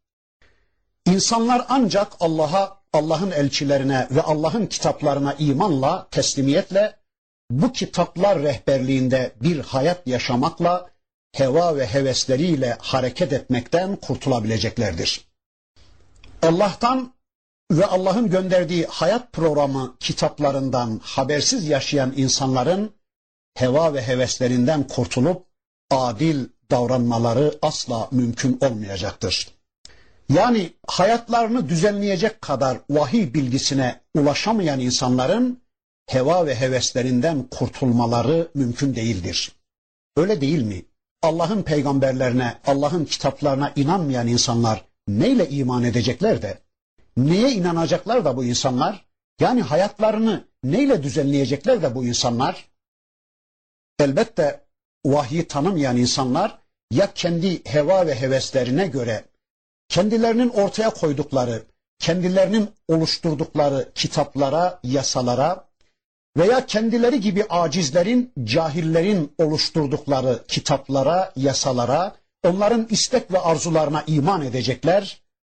İnsanlar ancak Allah'a, Allah'ın elçilerine ve Allah'ın kitaplarına imanla, teslimiyetle, bu kitaplar rehberliğinde bir hayat yaşamakla heva ve hevesleriyle hareket etmekten kurtulabileceklerdir. Allah'tan ve Allah'ın gönderdiği hayat programı kitaplarından habersiz yaşayan insanların heva ve heveslerinden kurtulup adil davranmaları asla mümkün olmayacaktır. Yani hayatlarını düzenleyecek kadar vahiy bilgisine ulaşamayan insanların heva ve heveslerinden kurtulmaları mümkün değildir. Öyle değil mi? Allah'ın peygamberlerine, Allah'ın kitaplarına inanmayan insanlar neyle iman edecekler de? Neye inanacaklar da bu insanlar? Yani hayatlarını neyle düzenleyecekler de bu insanlar? Elbette vahyi tanımayan insanlar ya kendi heva ve heveslerine göre kendilerinin ortaya koydukları, kendilerinin oluşturdukları kitaplara, yasalara veya kendileri gibi acizlerin, cahillerin oluşturdukları kitaplara, yasalara, onların istek ve arzularına iman edecekler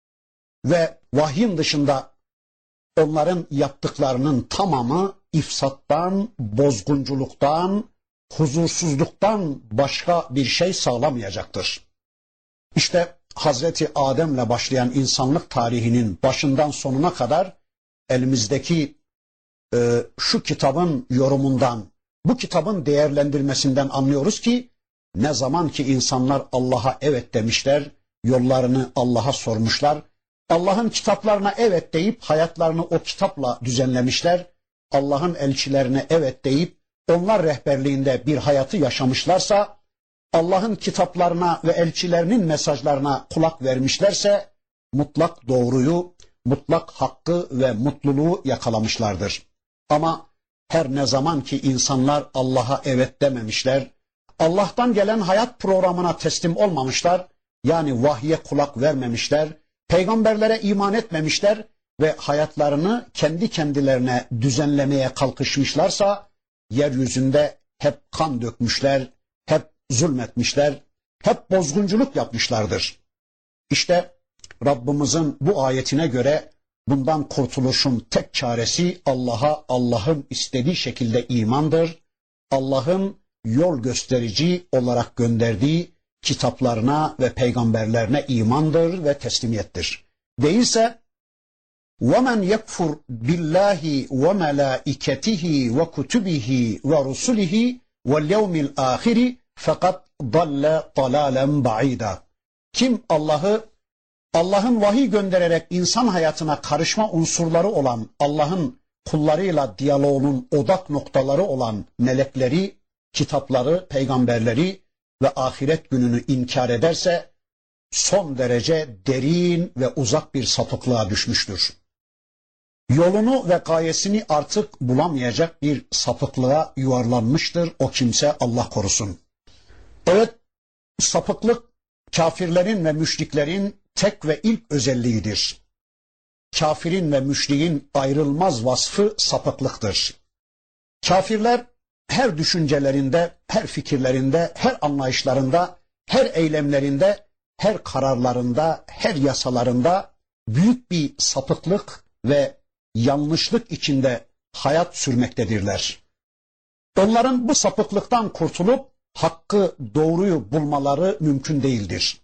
ve vahyin dışında onların yaptıklarının tamamı ifsattan, bozgunculuktan, huzursuzluktan başka bir şey sağlamayacaktır. İşte Hazreti Adem'le başlayan insanlık tarihinin başından sonuna kadar elimizdeki e, şu kitabın yorumundan, bu kitabın değerlendirmesinden anlıyoruz ki ne zaman ki insanlar Allah'a evet demişler, yollarını Allah'a sormuşlar, Allah'ın kitaplarına evet deyip hayatlarını o kitapla düzenlemişler, Allah'ın elçilerine evet deyip onlar rehberliğinde bir hayatı yaşamışlarsa, Allah'ın kitaplarına ve elçilerinin mesajlarına kulak vermişlerse mutlak doğruyu, mutlak hakkı ve mutluluğu yakalamışlardır. Ama her ne zaman ki insanlar Allah'a evet dememişler, Allah'tan gelen hayat programına teslim olmamışlar, yani vahye kulak vermemişler, peygamberlere iman etmemişler ve hayatlarını kendi kendilerine düzenlemeye kalkışmışlarsa, yeryüzünde hep kan dökmüşler, hep zulmetmişler, hep bozgunculuk yapmışlardır. İşte Rabbimizin bu ayetine göre bundan kurtuluşun tek çaresi Allah'a, Allah'ın istediği şekilde imandır. Allah'ın yol gösterici olarak gönderdiği kitaplarına ve peygamberlerine imandır ve teslimiyettir. Değilse وَمَنْ يَكْفُرْ بِاللّٰهِ وَمَلَائِكَتِهِ وَكُتُبِهِ وَرُسُلِهِ وَالْيَوْمِ الْآخِرِ fakat dalle dalalen ba'ida. Kim Allah'ı, Allah'ın vahiy göndererek insan hayatına karışma unsurları olan, Allah'ın kullarıyla diyaloğunun odak noktaları olan melekleri, kitapları, peygamberleri ve ahiret gününü inkar ederse son derece derin ve uzak bir sapıklığa düşmüştür. Yolunu ve gayesini artık bulamayacak bir sapıklığa yuvarlanmıştır o kimse, Allah korusun. Evet, sapıklık kafirlerin ve müşriklerin tek ve ilk özelliğidir. Kafirin ve müşriğin ayrılmaz vasfı sapıklıktır. Kafirler her düşüncelerinde, her fikirlerinde, her anlayışlarında, her eylemlerinde, her kararlarında, her yasalarında büyük bir sapıklık ve yanlışlık içinde hayat sürmektedirler. Onların bu sapıklıktan kurtulup hakkı, doğruyu bulmaları mümkün değildir.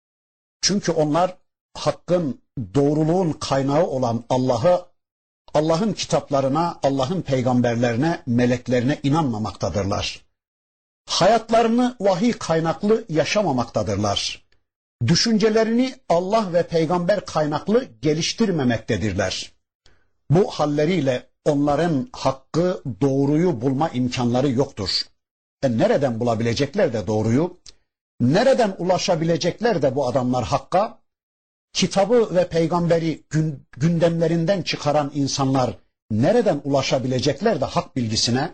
Çünkü onlar hakkın, doğruluğun kaynağı olan Allah'ı, Allah'ın kitaplarına, Allah'ın peygamberlerine, meleklerine inanmamaktadırlar. Hayatlarını vahiy kaynaklı yaşamamaktadırlar. Düşüncelerini Allah ve peygamber kaynaklı geliştirmemektedirler. Bu halleriyle onların hakkı, doğruyu bulma imkanları yoktur. E nereden bulabilecekler de doğruyu? Nereden ulaşabilecekler de bu adamlar hakka? Kitabı ve peygamberi gündemlerinden çıkaran insanlar nereden ulaşabilecekler de hak bilgisine?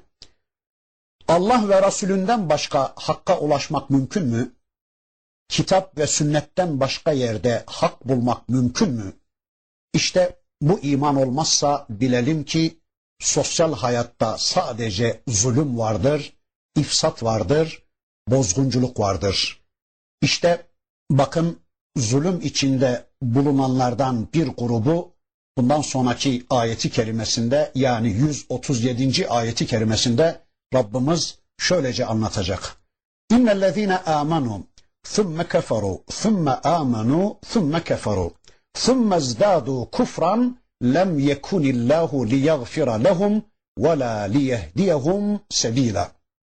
Allah ve Resulünden başka hakka ulaşmak mümkün mü? Kitap ve sünnetten başka yerde hak bulmak mümkün mü? İşte bu iman olmazsa bilelim ki sosyal hayatta sadece zulüm vardır, ifsat vardır, bozgunculuk vardır. İşte bakın zulüm içinde bulunanlardan bir grubu bundan sonraki ayeti kerimesinde, yani yüz otuz yedinci ayeti kerimesinde Rabbimiz şöylece anlatacak. İnnellezîne âmenû thumme keferû thumme âmenû thumme keferû thumme zdâdû kufran lem yekunillâhu liyaghfira lehum ve lâ liyehdiyehum sebîlâ.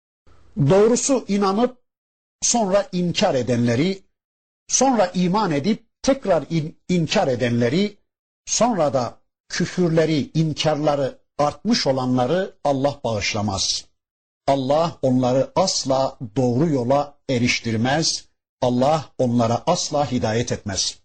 Doğrusu inanıp sonra inkar edenleri, sonra iman edip tekrar in, inkar edenleri, sonra da küfürleri, inkarları artmış olanları Allah bağışlamaz. Allah onları asla doğru yola eriştirmez. Allah onlara asla hidayet etmez.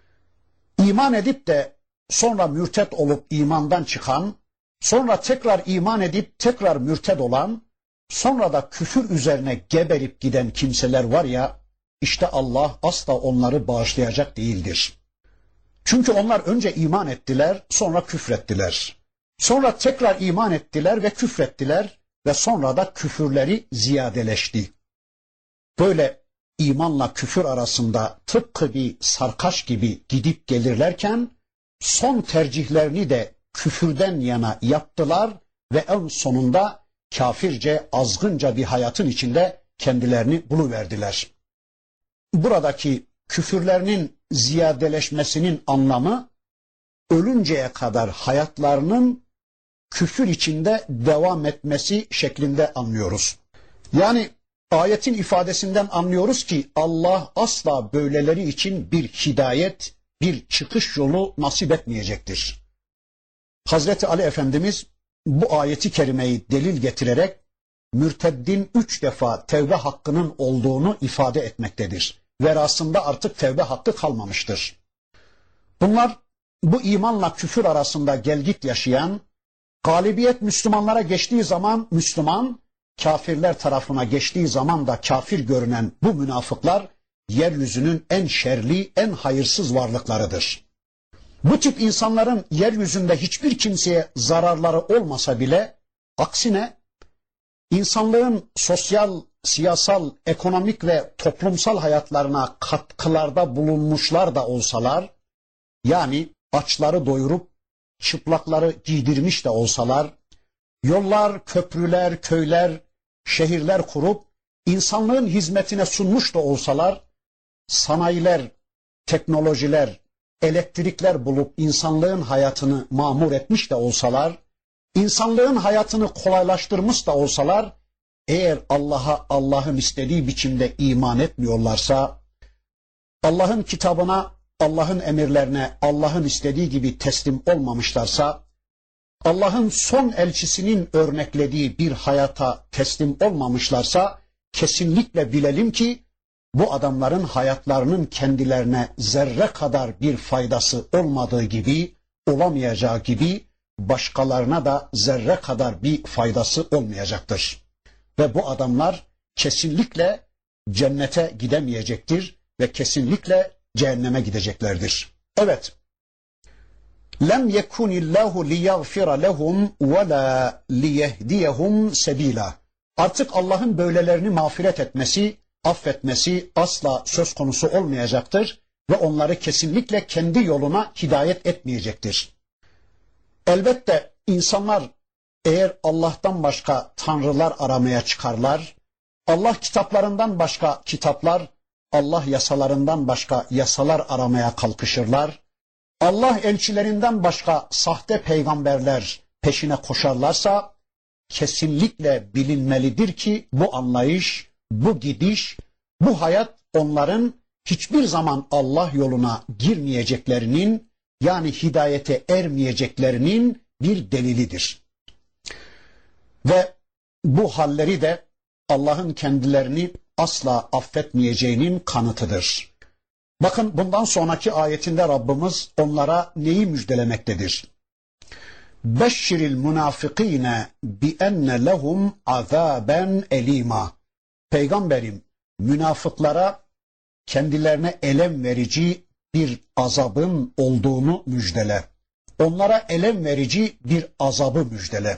İman edip de sonra mürted olup imandan çıkan, sonra tekrar iman edip tekrar mürted olan, sonra da küfür üzerine geberip giden kimseler var ya, işte Allah asla onları bağışlayacak değildir. Çünkü onlar önce iman ettiler, sonra küfrettiler. Sonra tekrar iman ettiler ve küfrettiler ve sonra da küfürleri ziyadeleşti. Böyle imanla küfür arasında tıpkı bir sarkaç gibi gidip gelirlerken son tercihlerini de küfürden yana yaptılar ve en sonunda kafirce, azgınca bir hayatın içinde kendilerini buluverdiler. Buradaki küfürlerinin ziyadeleşmesinin anlamı, ölünceye kadar hayatlarının küfür içinde devam etmesi şeklinde anlıyoruz. Yani ayetin ifadesinden anlıyoruz ki Allah asla böyleleri için bir hidayet, bir çıkış yolu nasip etmeyecektir. Hazreti Ali Efendimiz bu ayeti kerimeyi delil getirerek mürteddin üç defa tevbe hakkının olduğunu ifade etmektedir. Verasında artık tevbe hakkı kalmamıştır. Bunlar bu imanla küfür arasında gelgit yaşayan, galibiyet Müslümanlara geçtiği zaman Müslüman, kafirler tarafına geçtiği zaman da kafir görünen bu münafıklar, yeryüzünün en şerli, en hayırsız varlıklarıdır. Bu tip insanların yeryüzünde hiçbir kimseye zararları olmasa bile, aksine insanlığın sosyal, siyasal, ekonomik ve toplumsal hayatlarına katkılarda bulunmuşlar da olsalar, yani açları doyurup çıplakları giydirmiş de olsalar, yollar, köprüler, köyler, şehirler kurup insanlığın hizmetine sunmuş da olsalar, sanayiler, teknolojiler, elektrikler bulup insanlığın hayatını mamur etmiş de olsalar, insanlığın hayatını kolaylaştırmış da olsalar, eğer Allah'a Allah'ın istediği biçimde iman etmiyorlarsa, Allah'ın kitabına, Allah'ın emirlerine Allah'ın istediği gibi teslim olmamışlarsa, Allah'ın son elçisinin örneklediği bir hayata teslim olmamışlarsa, kesinlikle bilelim ki bu adamların hayatlarının kendilerine zerre kadar bir faydası olmadığı gibi, olamayacağı gibi, başkalarına da zerre kadar bir faydası olmayacaktır. Ve bu adamlar kesinlikle cennete gidemeyecektir ve kesinlikle cehenneme gideceklerdir. Evet. Lem yekunillahu liyaghfira lehum ve la liyehdiyehum sebila. Artık Allah'ın böylelerini mağfiret etmesi, affetmesi asla söz konusu olmayacaktır ve onları kesinlikle kendi yoluna hidayet etmeyecektir. Elbette insanlar eğer Allah'tan başka tanrılar aramaya çıkarlar, Allah kitaplarından başka kitaplar, Allah yasalarından başka yasalar aramaya kalkışırlar, Allah elçilerinden başka sahte peygamberler peşine koşarlarsa, kesinlikle bilinmelidir ki bu anlayış, bu gidiş, bu hayat onların hiçbir zaman Allah yoluna girmeyeceklerinin, yani hidayete ermeyeceklerinin bir delilidir. Ve bu halleri de Allah'ın kendilerini asla affetmeyeceğinin kanıtıdır. Bakın bundan sonraki ayetinde Rabbimiz onlara neyi müjdelemektedir? Beşşiril münafıkîne bi enne lehum azâben elîmâ. Peygamberim, münafıklara kendilerine elem verici bir azabın olduğunu müjdele. Onlara elem verici bir azabı müjdele.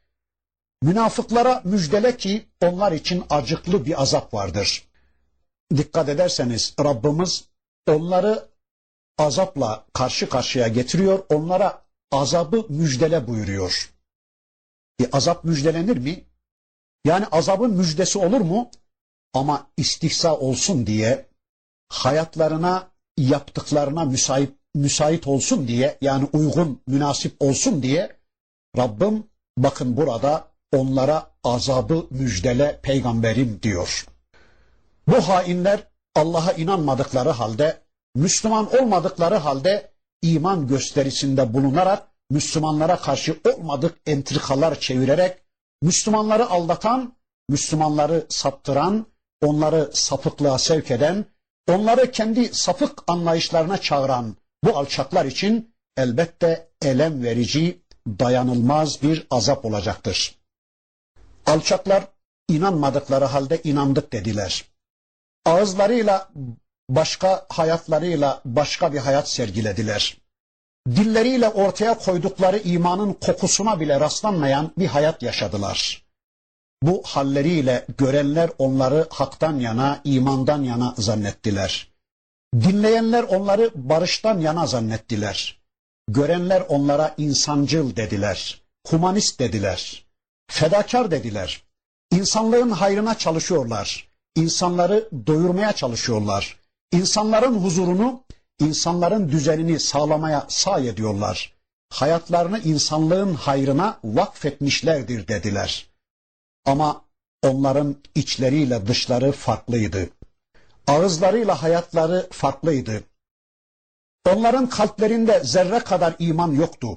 Münafıklara müjdele ki onlar için acıklı bir azap vardır. Dikkat ederseniz Rabbimiz onları azapla karşı karşıya getiriyor, onlara azabı müjdele buyuruyor. E, azap müjdelenir mi? Yani azabın müjdesi olur mu? ama istihza olsun diye, hayatlarına, yaptıklarına müsait, müsait olsun diye, yani uygun, münasip olsun diye Rabbim bakın burada onlara azabı müjdele peygamberim diyor. Bu hainler Allah'a inanmadıkları halde, Müslüman olmadıkları halde iman gösterisinde bulunarak Müslümanlara karşı olmadık entrikalar çevirerek Müslümanları aldatan, Müslümanları saptıran, onları sapıklığa sevk eden, onları kendi sapık anlayışlarına çağıran bu alçaklar için elbette elem verici, dayanılmaz bir azap olacaktır. Alçaklar inanmadıkları halde inandık dediler. Ağızlarıyla başka, hayatlarıyla başka bir hayat sergilediler. Dilleriyle ortaya koydukları imanın kokusuna bile rastlanmayan bir hayat yaşadılar. Bu halleriyle görenler onları haktan yana, imandan yana zannettiler. Dinleyenler onları barıştan yana zannettiler. Görenler onlara insancıl dediler, humanist dediler, fedakar dediler. İnsanlığın hayrına çalışıyorlar, insanları doyurmaya çalışıyorlar. İnsanların huzurunu, insanların düzenini sağlamaya sahi ediyorlar. Hayatlarını insanlığın hayrına vakfetmişlerdir dediler. Ama onların içleriyle dışları farklıydı. Ağızlarıyla hayatları farklıydı. Onların kalplerinde zerre kadar iman yoktu.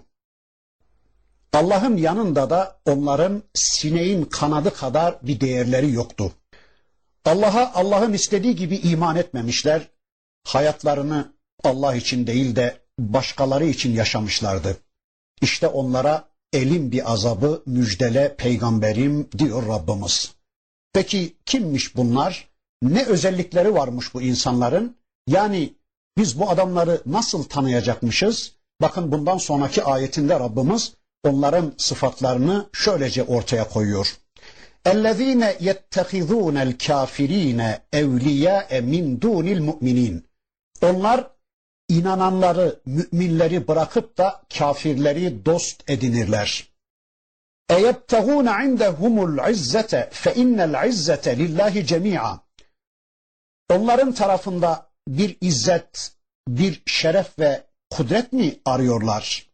Allah'ın yanında da onların sineğin kanadı kadar bir değerleri yoktu. Allah'a Allah'ın istediği gibi iman etmemişler. Hayatlarını Allah için değil de başkaları için yaşamışlardı. İşte onlara elin bir azabı müjdele peygamberim diyor Rabbimiz. Peki kimmiş bunlar? Ne özellikleri varmış bu insanların? Yani biz bu adamları nasıl tanıyacakmışız? Bakın bundan sonraki ayetinde Rabbimiz onların sıfatlarını şöylece ortaya koyuyor. اَلَّذ۪ينَ يَتَّخِذُونَ الْكَافِر۪ينَ اَوْلِيَاءَ مِنْ دُونِ الْمُؤْمِنِينَ Onlar inananları, müminleri bırakıp da kafirleri dost edinirler. اَيَبْتَغُونَ عِنْدَهُمُ الْعِزَّةَ فَاِنَّ الْعِزَّةَ لِلّٰهِ جَمِيعًا Onların tarafında bir izzet, bir şeref ve kudret mi arıyorlar?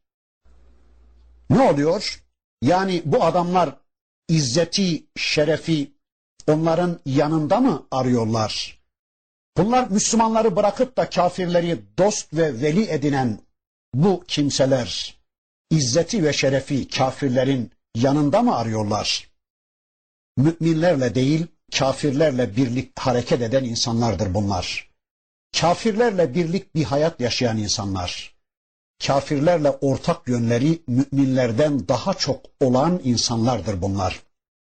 Ne oluyor? Yani bu adamlar izzeti, şerefi onların yanında mı arıyorlar? Bunlar Müslümanları bırakıp da kafirleri dost ve veli edinen bu kimseler izzeti ve şerefi kafirlerin yanında mı arıyorlar? Müminlerle değil, kafirlerle birlik hareket eden insanlardır bunlar. Kafirlerle birlik bir hayat yaşayan insanlar. Kafirlerle ortak yönleri müminlerden daha çok olan insanlardır bunlar.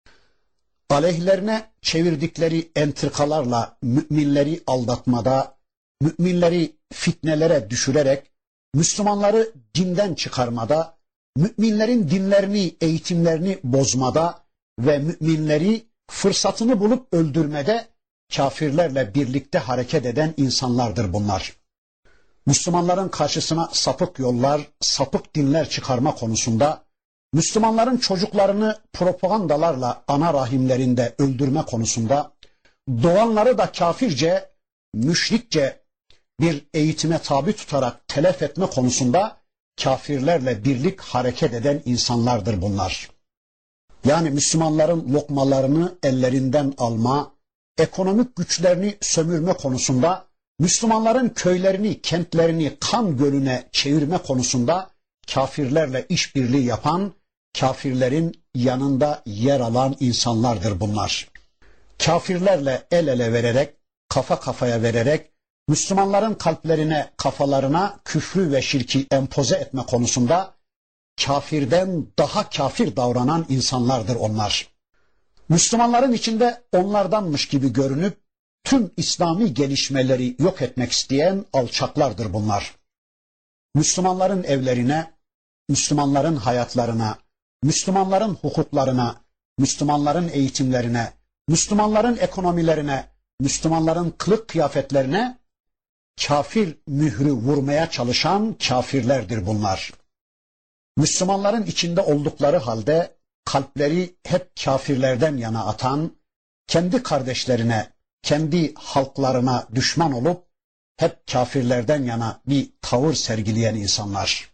Aleyhlerine çevirdikleri entrikalarla müminleri aldatmada, müminleri fitnelere düşürerek, Müslümanları dinden çıkarmada, müminlerin dinlerini, eğitimlerini bozmada ve müminleri fırsatını bulup öldürmede kafirlerle birlikte hareket eden insanlardır bunlar. Müslümanların karşısına sapık yollar, sapık dinler çıkarma konusunda, Müslümanların çocuklarını propagandalarla ana rahimlerinde öldürme konusunda, doğanları da kafirce, müşrikçe bir eğitime tabi tutarak telef etme konusunda kafirlerle birlik hareket eden insanlardır bunlar. Yani Müslümanların lokmalarını ellerinden alma, ekonomik güçlerini sömürme konusunda, Müslümanların köylerini, kentlerini kan gölüne çevirme konusunda kafirlerle işbirliği yapan, kafirlerin yanında yer alan insanlardır bunlar. Kafirlerle el ele vererek, kafa kafaya vererek, Müslümanların kalplerine, kafalarına küfrü ve şirki empoze etme konusunda kafirden daha kafir davranan insanlardır onlar. Müslümanların içinde onlardanmış gibi görünüp tüm İslami gelişmeleri yok etmek isteyen alçaklardır bunlar. Müslümanların evlerine, Müslümanların hayatlarına, Müslümanların hukuklarına, Müslümanların eğitimlerine, Müslümanların ekonomilerine, Müslümanların kılık kıyafetlerine kafir mührü vurmaya çalışan kafirlerdir bunlar. Müslümanların içinde oldukları halde kalpleri hep kafirlerden yana atan, kendi kardeşlerine, kendi halklarına düşman olup hep kafirlerden yana bir tavır sergileyen insanlar.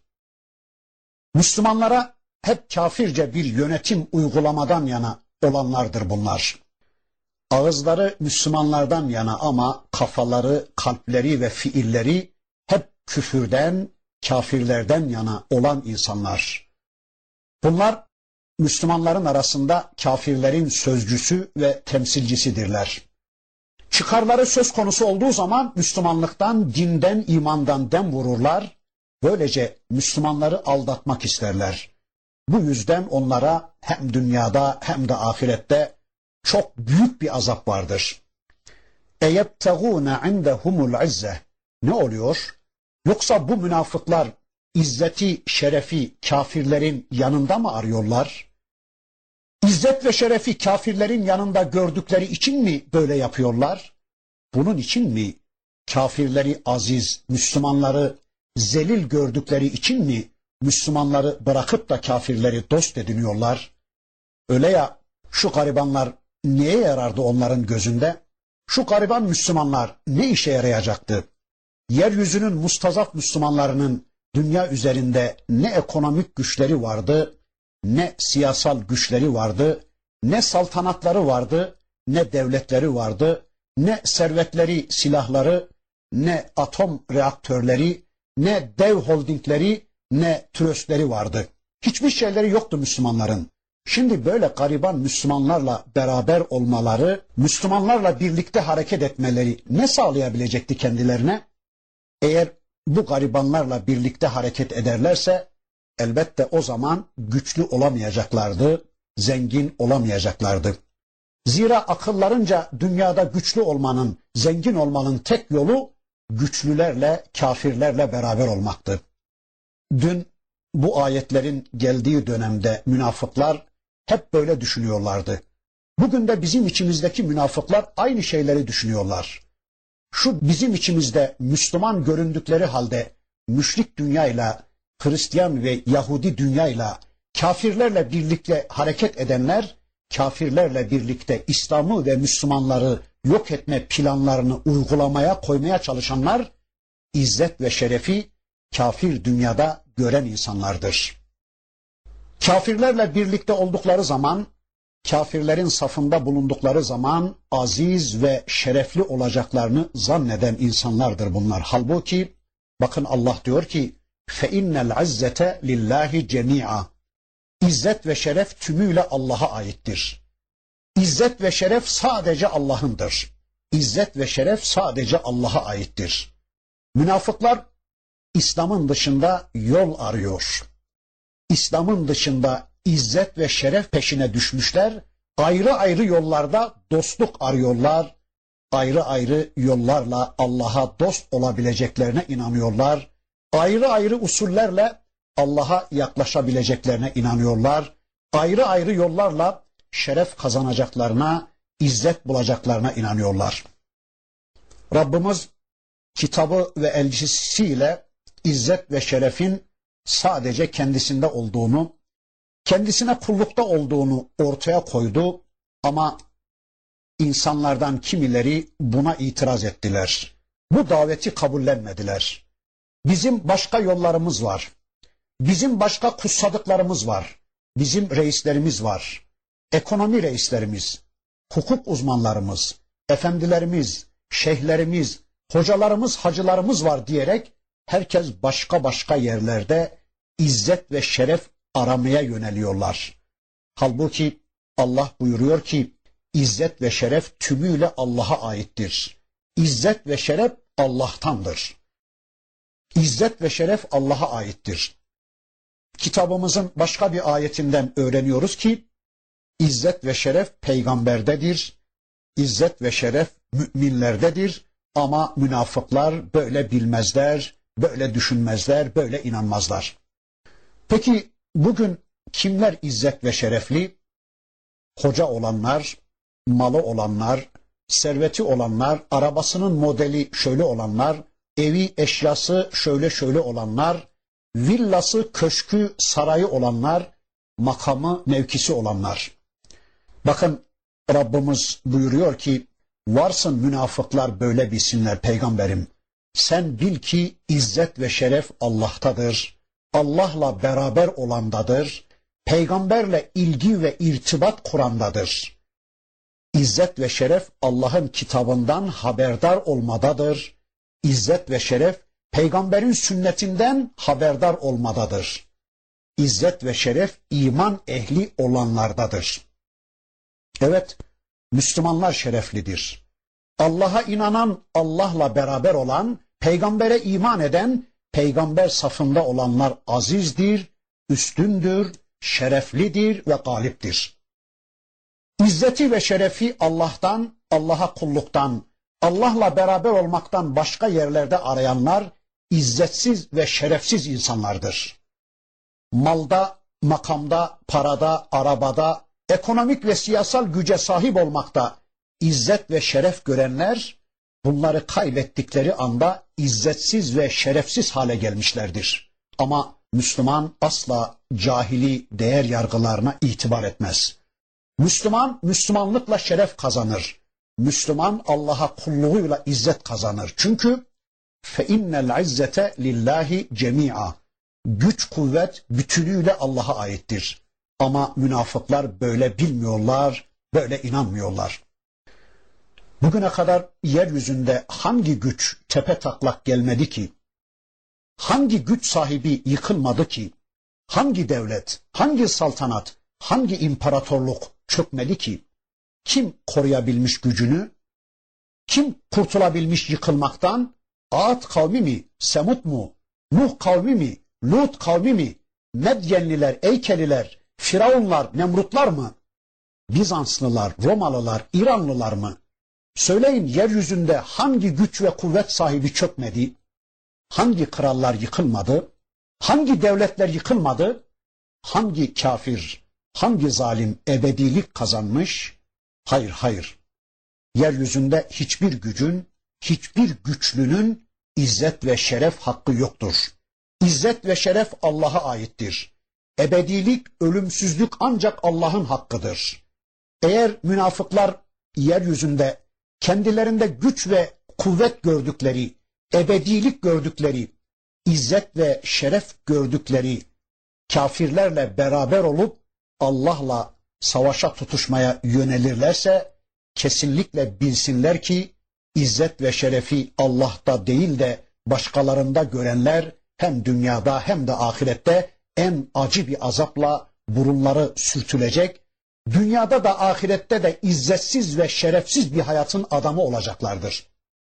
Müslümanlara hep kafirce bir yönetim uygulamadan yana olanlardır bunlar. Ağızları Müslümanlardan yana ama kafaları, kalpleri ve fiilleri hep küfürden, kafirlerden yana olan insanlar. Bunlar Müslümanların arasında kafirlerin sözcüsü ve temsilcisidirler. Çıkarları söz konusu olduğu zaman Müslümanlıktan, dinden, imandan dem vururlar. Böylece Müslümanları aldatmak isterler. Bu yüzden onlara hem dünyada hem de ahirette çok büyük bir azap vardır. اَيَبْتَغُونَ عِنْدَهُمُ الْعِزَّةِ Ne oluyor? Yoksa bu münafıklar izzeti, şerefi kafirlerin yanında mı arıyorlar? İzzet ve şerefi kafirlerin yanında gördükleri için mi böyle yapıyorlar? Bunun için mi kafirleri aziz, Müslümanları zelil gördükleri için mi Müslümanları bırakıp da kafirleri dost ediniyorlar? Öyle ya, şu garibanlar neye yarardı onların gözünde? Şu gariban Müslümanlar ne işe yarayacaktı? Yeryüzünün mustazaf Müslümanlarının dünya üzerinde ne ekonomik güçleri vardı, ne siyasal güçleri vardı, ne saltanatları vardı, ne devletleri vardı, ne servetleri, silahları, ne atom reaktörleri, ne dev holdingleri, ne tröstleri vardı. Hiçbir şeyleri yoktu Müslümanların. Şimdi böyle gariban Müslümanlarla beraber olmaları, Müslümanlarla birlikte hareket etmeleri ne sağlayabilecekti kendilerine? Eğer bu garibanlarla birlikte hareket ederlerse elbette o zaman güçlü olamayacaklardı, zengin olamayacaklardı. Zira akıllarınca dünyada güçlü olmanın, zengin olmanın tek yolu güçlülerle, kafirlerle beraber olmaktı. Dün bu ayetlerin geldiği dönemde münafıklar hep böyle düşünüyorlardı. Bugün de bizim içimizdeki münafıklar aynı şeyleri düşünüyorlar. Şu bizim içimizde Müslüman göründükleri halde müşrik dünyayla, Hristiyan ve Yahudi dünyayla, kafirlerle birlikte hareket edenler, kafirlerle birlikte İslam'ı ve Müslümanları yok etme planlarını uygulamaya koymaya çalışanlar, izzet ve şerefi kafir dünyada gören insanlardır. Kafirlerle birlikte oldukları zaman, kafirlerin safında bulundukları zaman aziz ve şerefli olacaklarını zanneden insanlardır bunlar. Halbuki bakın Allah diyor ki فَاِنَّ الْعَزَّةَ لِلّٰهِ جَمِيعًا İzzet ve şeref tümüyle Allah'a aittir. İzzet ve şeref sadece Allah'ındır. İzzet ve şeref sadece Allah'a aittir. Münafıklar İslam'ın dışında yol arıyor. İslam'ın dışında izzet ve şeref peşine düşmüşler. Ayrı ayrı yollarda dostluk arıyorlar. Ayrı ayrı yollarla Allah'a dost olabileceklerine inanıyorlar. Ayrı ayrı usullerle Allah'a yaklaşabileceklerine inanıyorlar. Ayrı ayrı yollarla şeref kazanacaklarına, izzet bulacaklarına inanıyorlar. Rabbimiz kitabı ve elçisiyle izzet ve şerefin sadece kendisinde olduğunu, kendisine kullukta olduğunu ortaya koydu ama insanlardan kimileri buna itiraz ettiler. Bu daveti kabullenmediler. Bizim başka yollarımız var. Bizim başka kutsadıklarımız var. Bizim reislerimiz var. Ekonomi reislerimiz, hukuk uzmanlarımız, efendilerimiz, şeyhlerimiz, hocalarımız, hacılarımız var diyerek herkes başka başka yerlerde izzet ve şeref aramaya yöneliyorlar. Halbuki Allah buyuruyor ki izzet ve şeref tümüyle Allah'a aittir. İzzet ve şeref Allah'tandır. İzzet ve şeref Allah'a aittir. Kitabımızın başka bir ayetinden öğreniyoruz ki İzzet ve şeref peygamberdedir. İzzet ve şeref müminlerdedir. Ama münafıklar böyle bilmezler, böyle düşünmezler, böyle inanmazlar. Peki bugün kimler izzet ve şerefli? Hoca olanlar, malı olanlar, serveti olanlar, arabasının modeli şöyle olanlar, evi, eşyası şöyle şöyle olanlar, villası, köşkü, sarayı olanlar, makamı, mevkisi olanlar. Bakın Rabbimiz buyuruyor ki Varsın münafıklar böyle bilsinler peygamberim. Sen bil ki izzet ve şeref Allah'tadır. Allah'la beraber olandadır. Peygamberle ilgi ve irtibat kurandadır. İzzet ve şeref Allah'ın kitabından haberdar olmadadır. İzzet ve şeref peygamberin sünnetinden haberdar olmadadır. İzzet ve şeref iman ehli olanlardadır. Evet, Müslümanlar şereflidir. Allah'a inanan, Allah'la beraber olan, peygambere iman eden, peygamber safında olanlar azizdir, üstündür, şereflidir ve galiptir. İzzeti ve şerefi Allah'tan, Allah'a kulluktan, Allah'la beraber olmaktan başka yerlerde arayanlar izzetsiz ve şerefsiz insanlardır. Malda, makamda, parada, arabada, ekonomik ve siyasal güce sahip olmakta izzet ve şeref görenler, bunları kaybettikleri anda izzetsiz ve şerefsiz hale gelmişlerdir. Ama Müslüman asla cahili değer yargılarına itibar etmez. Müslüman, Müslümanlıkla şeref kazanır. Müslüman Allah'a kulluğuyla izzet kazanır. Çünkü فَاِنَّ الْعِزَّةَ لِلّٰهِ جَمِيعًا Güç, kuvvet bütünüyle Allah'a aittir. Ama münafıklar böyle bilmiyorlar, böyle inanmıyorlar. Bugüne kadar yeryüzünde hangi güç tepe taklak gelmedi ki? Hangi güç sahibi yıkılmadı ki? Hangi devlet, hangi saltanat, hangi imparatorluk çökmedi ki? Kim koruyabilmiş gücünü? Kim kurtulabilmiş yıkılmaktan? Ad kavmi mi? Semud mu? Nuh kavmi mi? Lut kavmi mi? Medyenliler, Eykeliler, Firavunlar, Nemrutlar mı? Bizanslılar, Romalılar, İranlılar mı? Söyleyin, yeryüzünde hangi güç ve kuvvet sahibi çökmedi? Hangi krallar yıkılmadı? Hangi devletler yıkılmadı? Hangi kafir, hangi zalim ebedilik kazanmış? Hayır, hayır. Yeryüzünde hiçbir gücün, hiçbir güçlünün izzet ve şeref hakkı yoktur. İzzet ve şeref Allah'a aittir. Ebedilik, ölümsüzlük ancak Allah'ın hakkıdır. Eğer münafıklar yeryüzünde kendilerinde güç ve kuvvet gördükleri, ebedilik gördükleri, izzet ve şeref gördükleri kafirlerle beraber olup Allah'la savaşa tutuşmaya yönelirlerse kesinlikle bilsinler ki izzet ve şerefi Allah'ta değil de başkalarında görenler hem dünyada hem de ahirette en acı bir azapla burunları sürtülecek, dünyada da ahirette de izzetsiz ve şerefsiz bir hayatın adamı olacaklardır.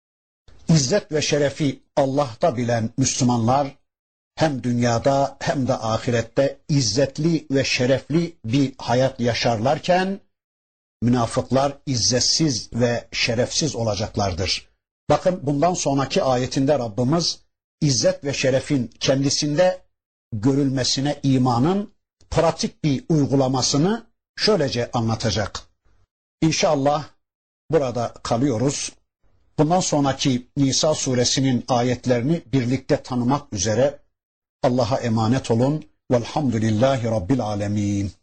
İzzet ve şerefi Allah'ta bilen Müslümanlar hem dünyada hem de ahirette izzetli ve şerefli bir hayat yaşarlarken münafıklar izzetsiz ve şerefsiz olacaklardır. Bakın bundan sonraki ayetinde Rabbimiz izzet ve şerefin kendisinde görülmesine imanın pratik bir uygulamasını şöylece anlatacak. İnşallah burada kalıyoruz. Bundan sonraki Nisa suresinin ayetlerini birlikte tanımak üzere Allah'a emanet olun. Velhamdülillahi Rabbil alemin.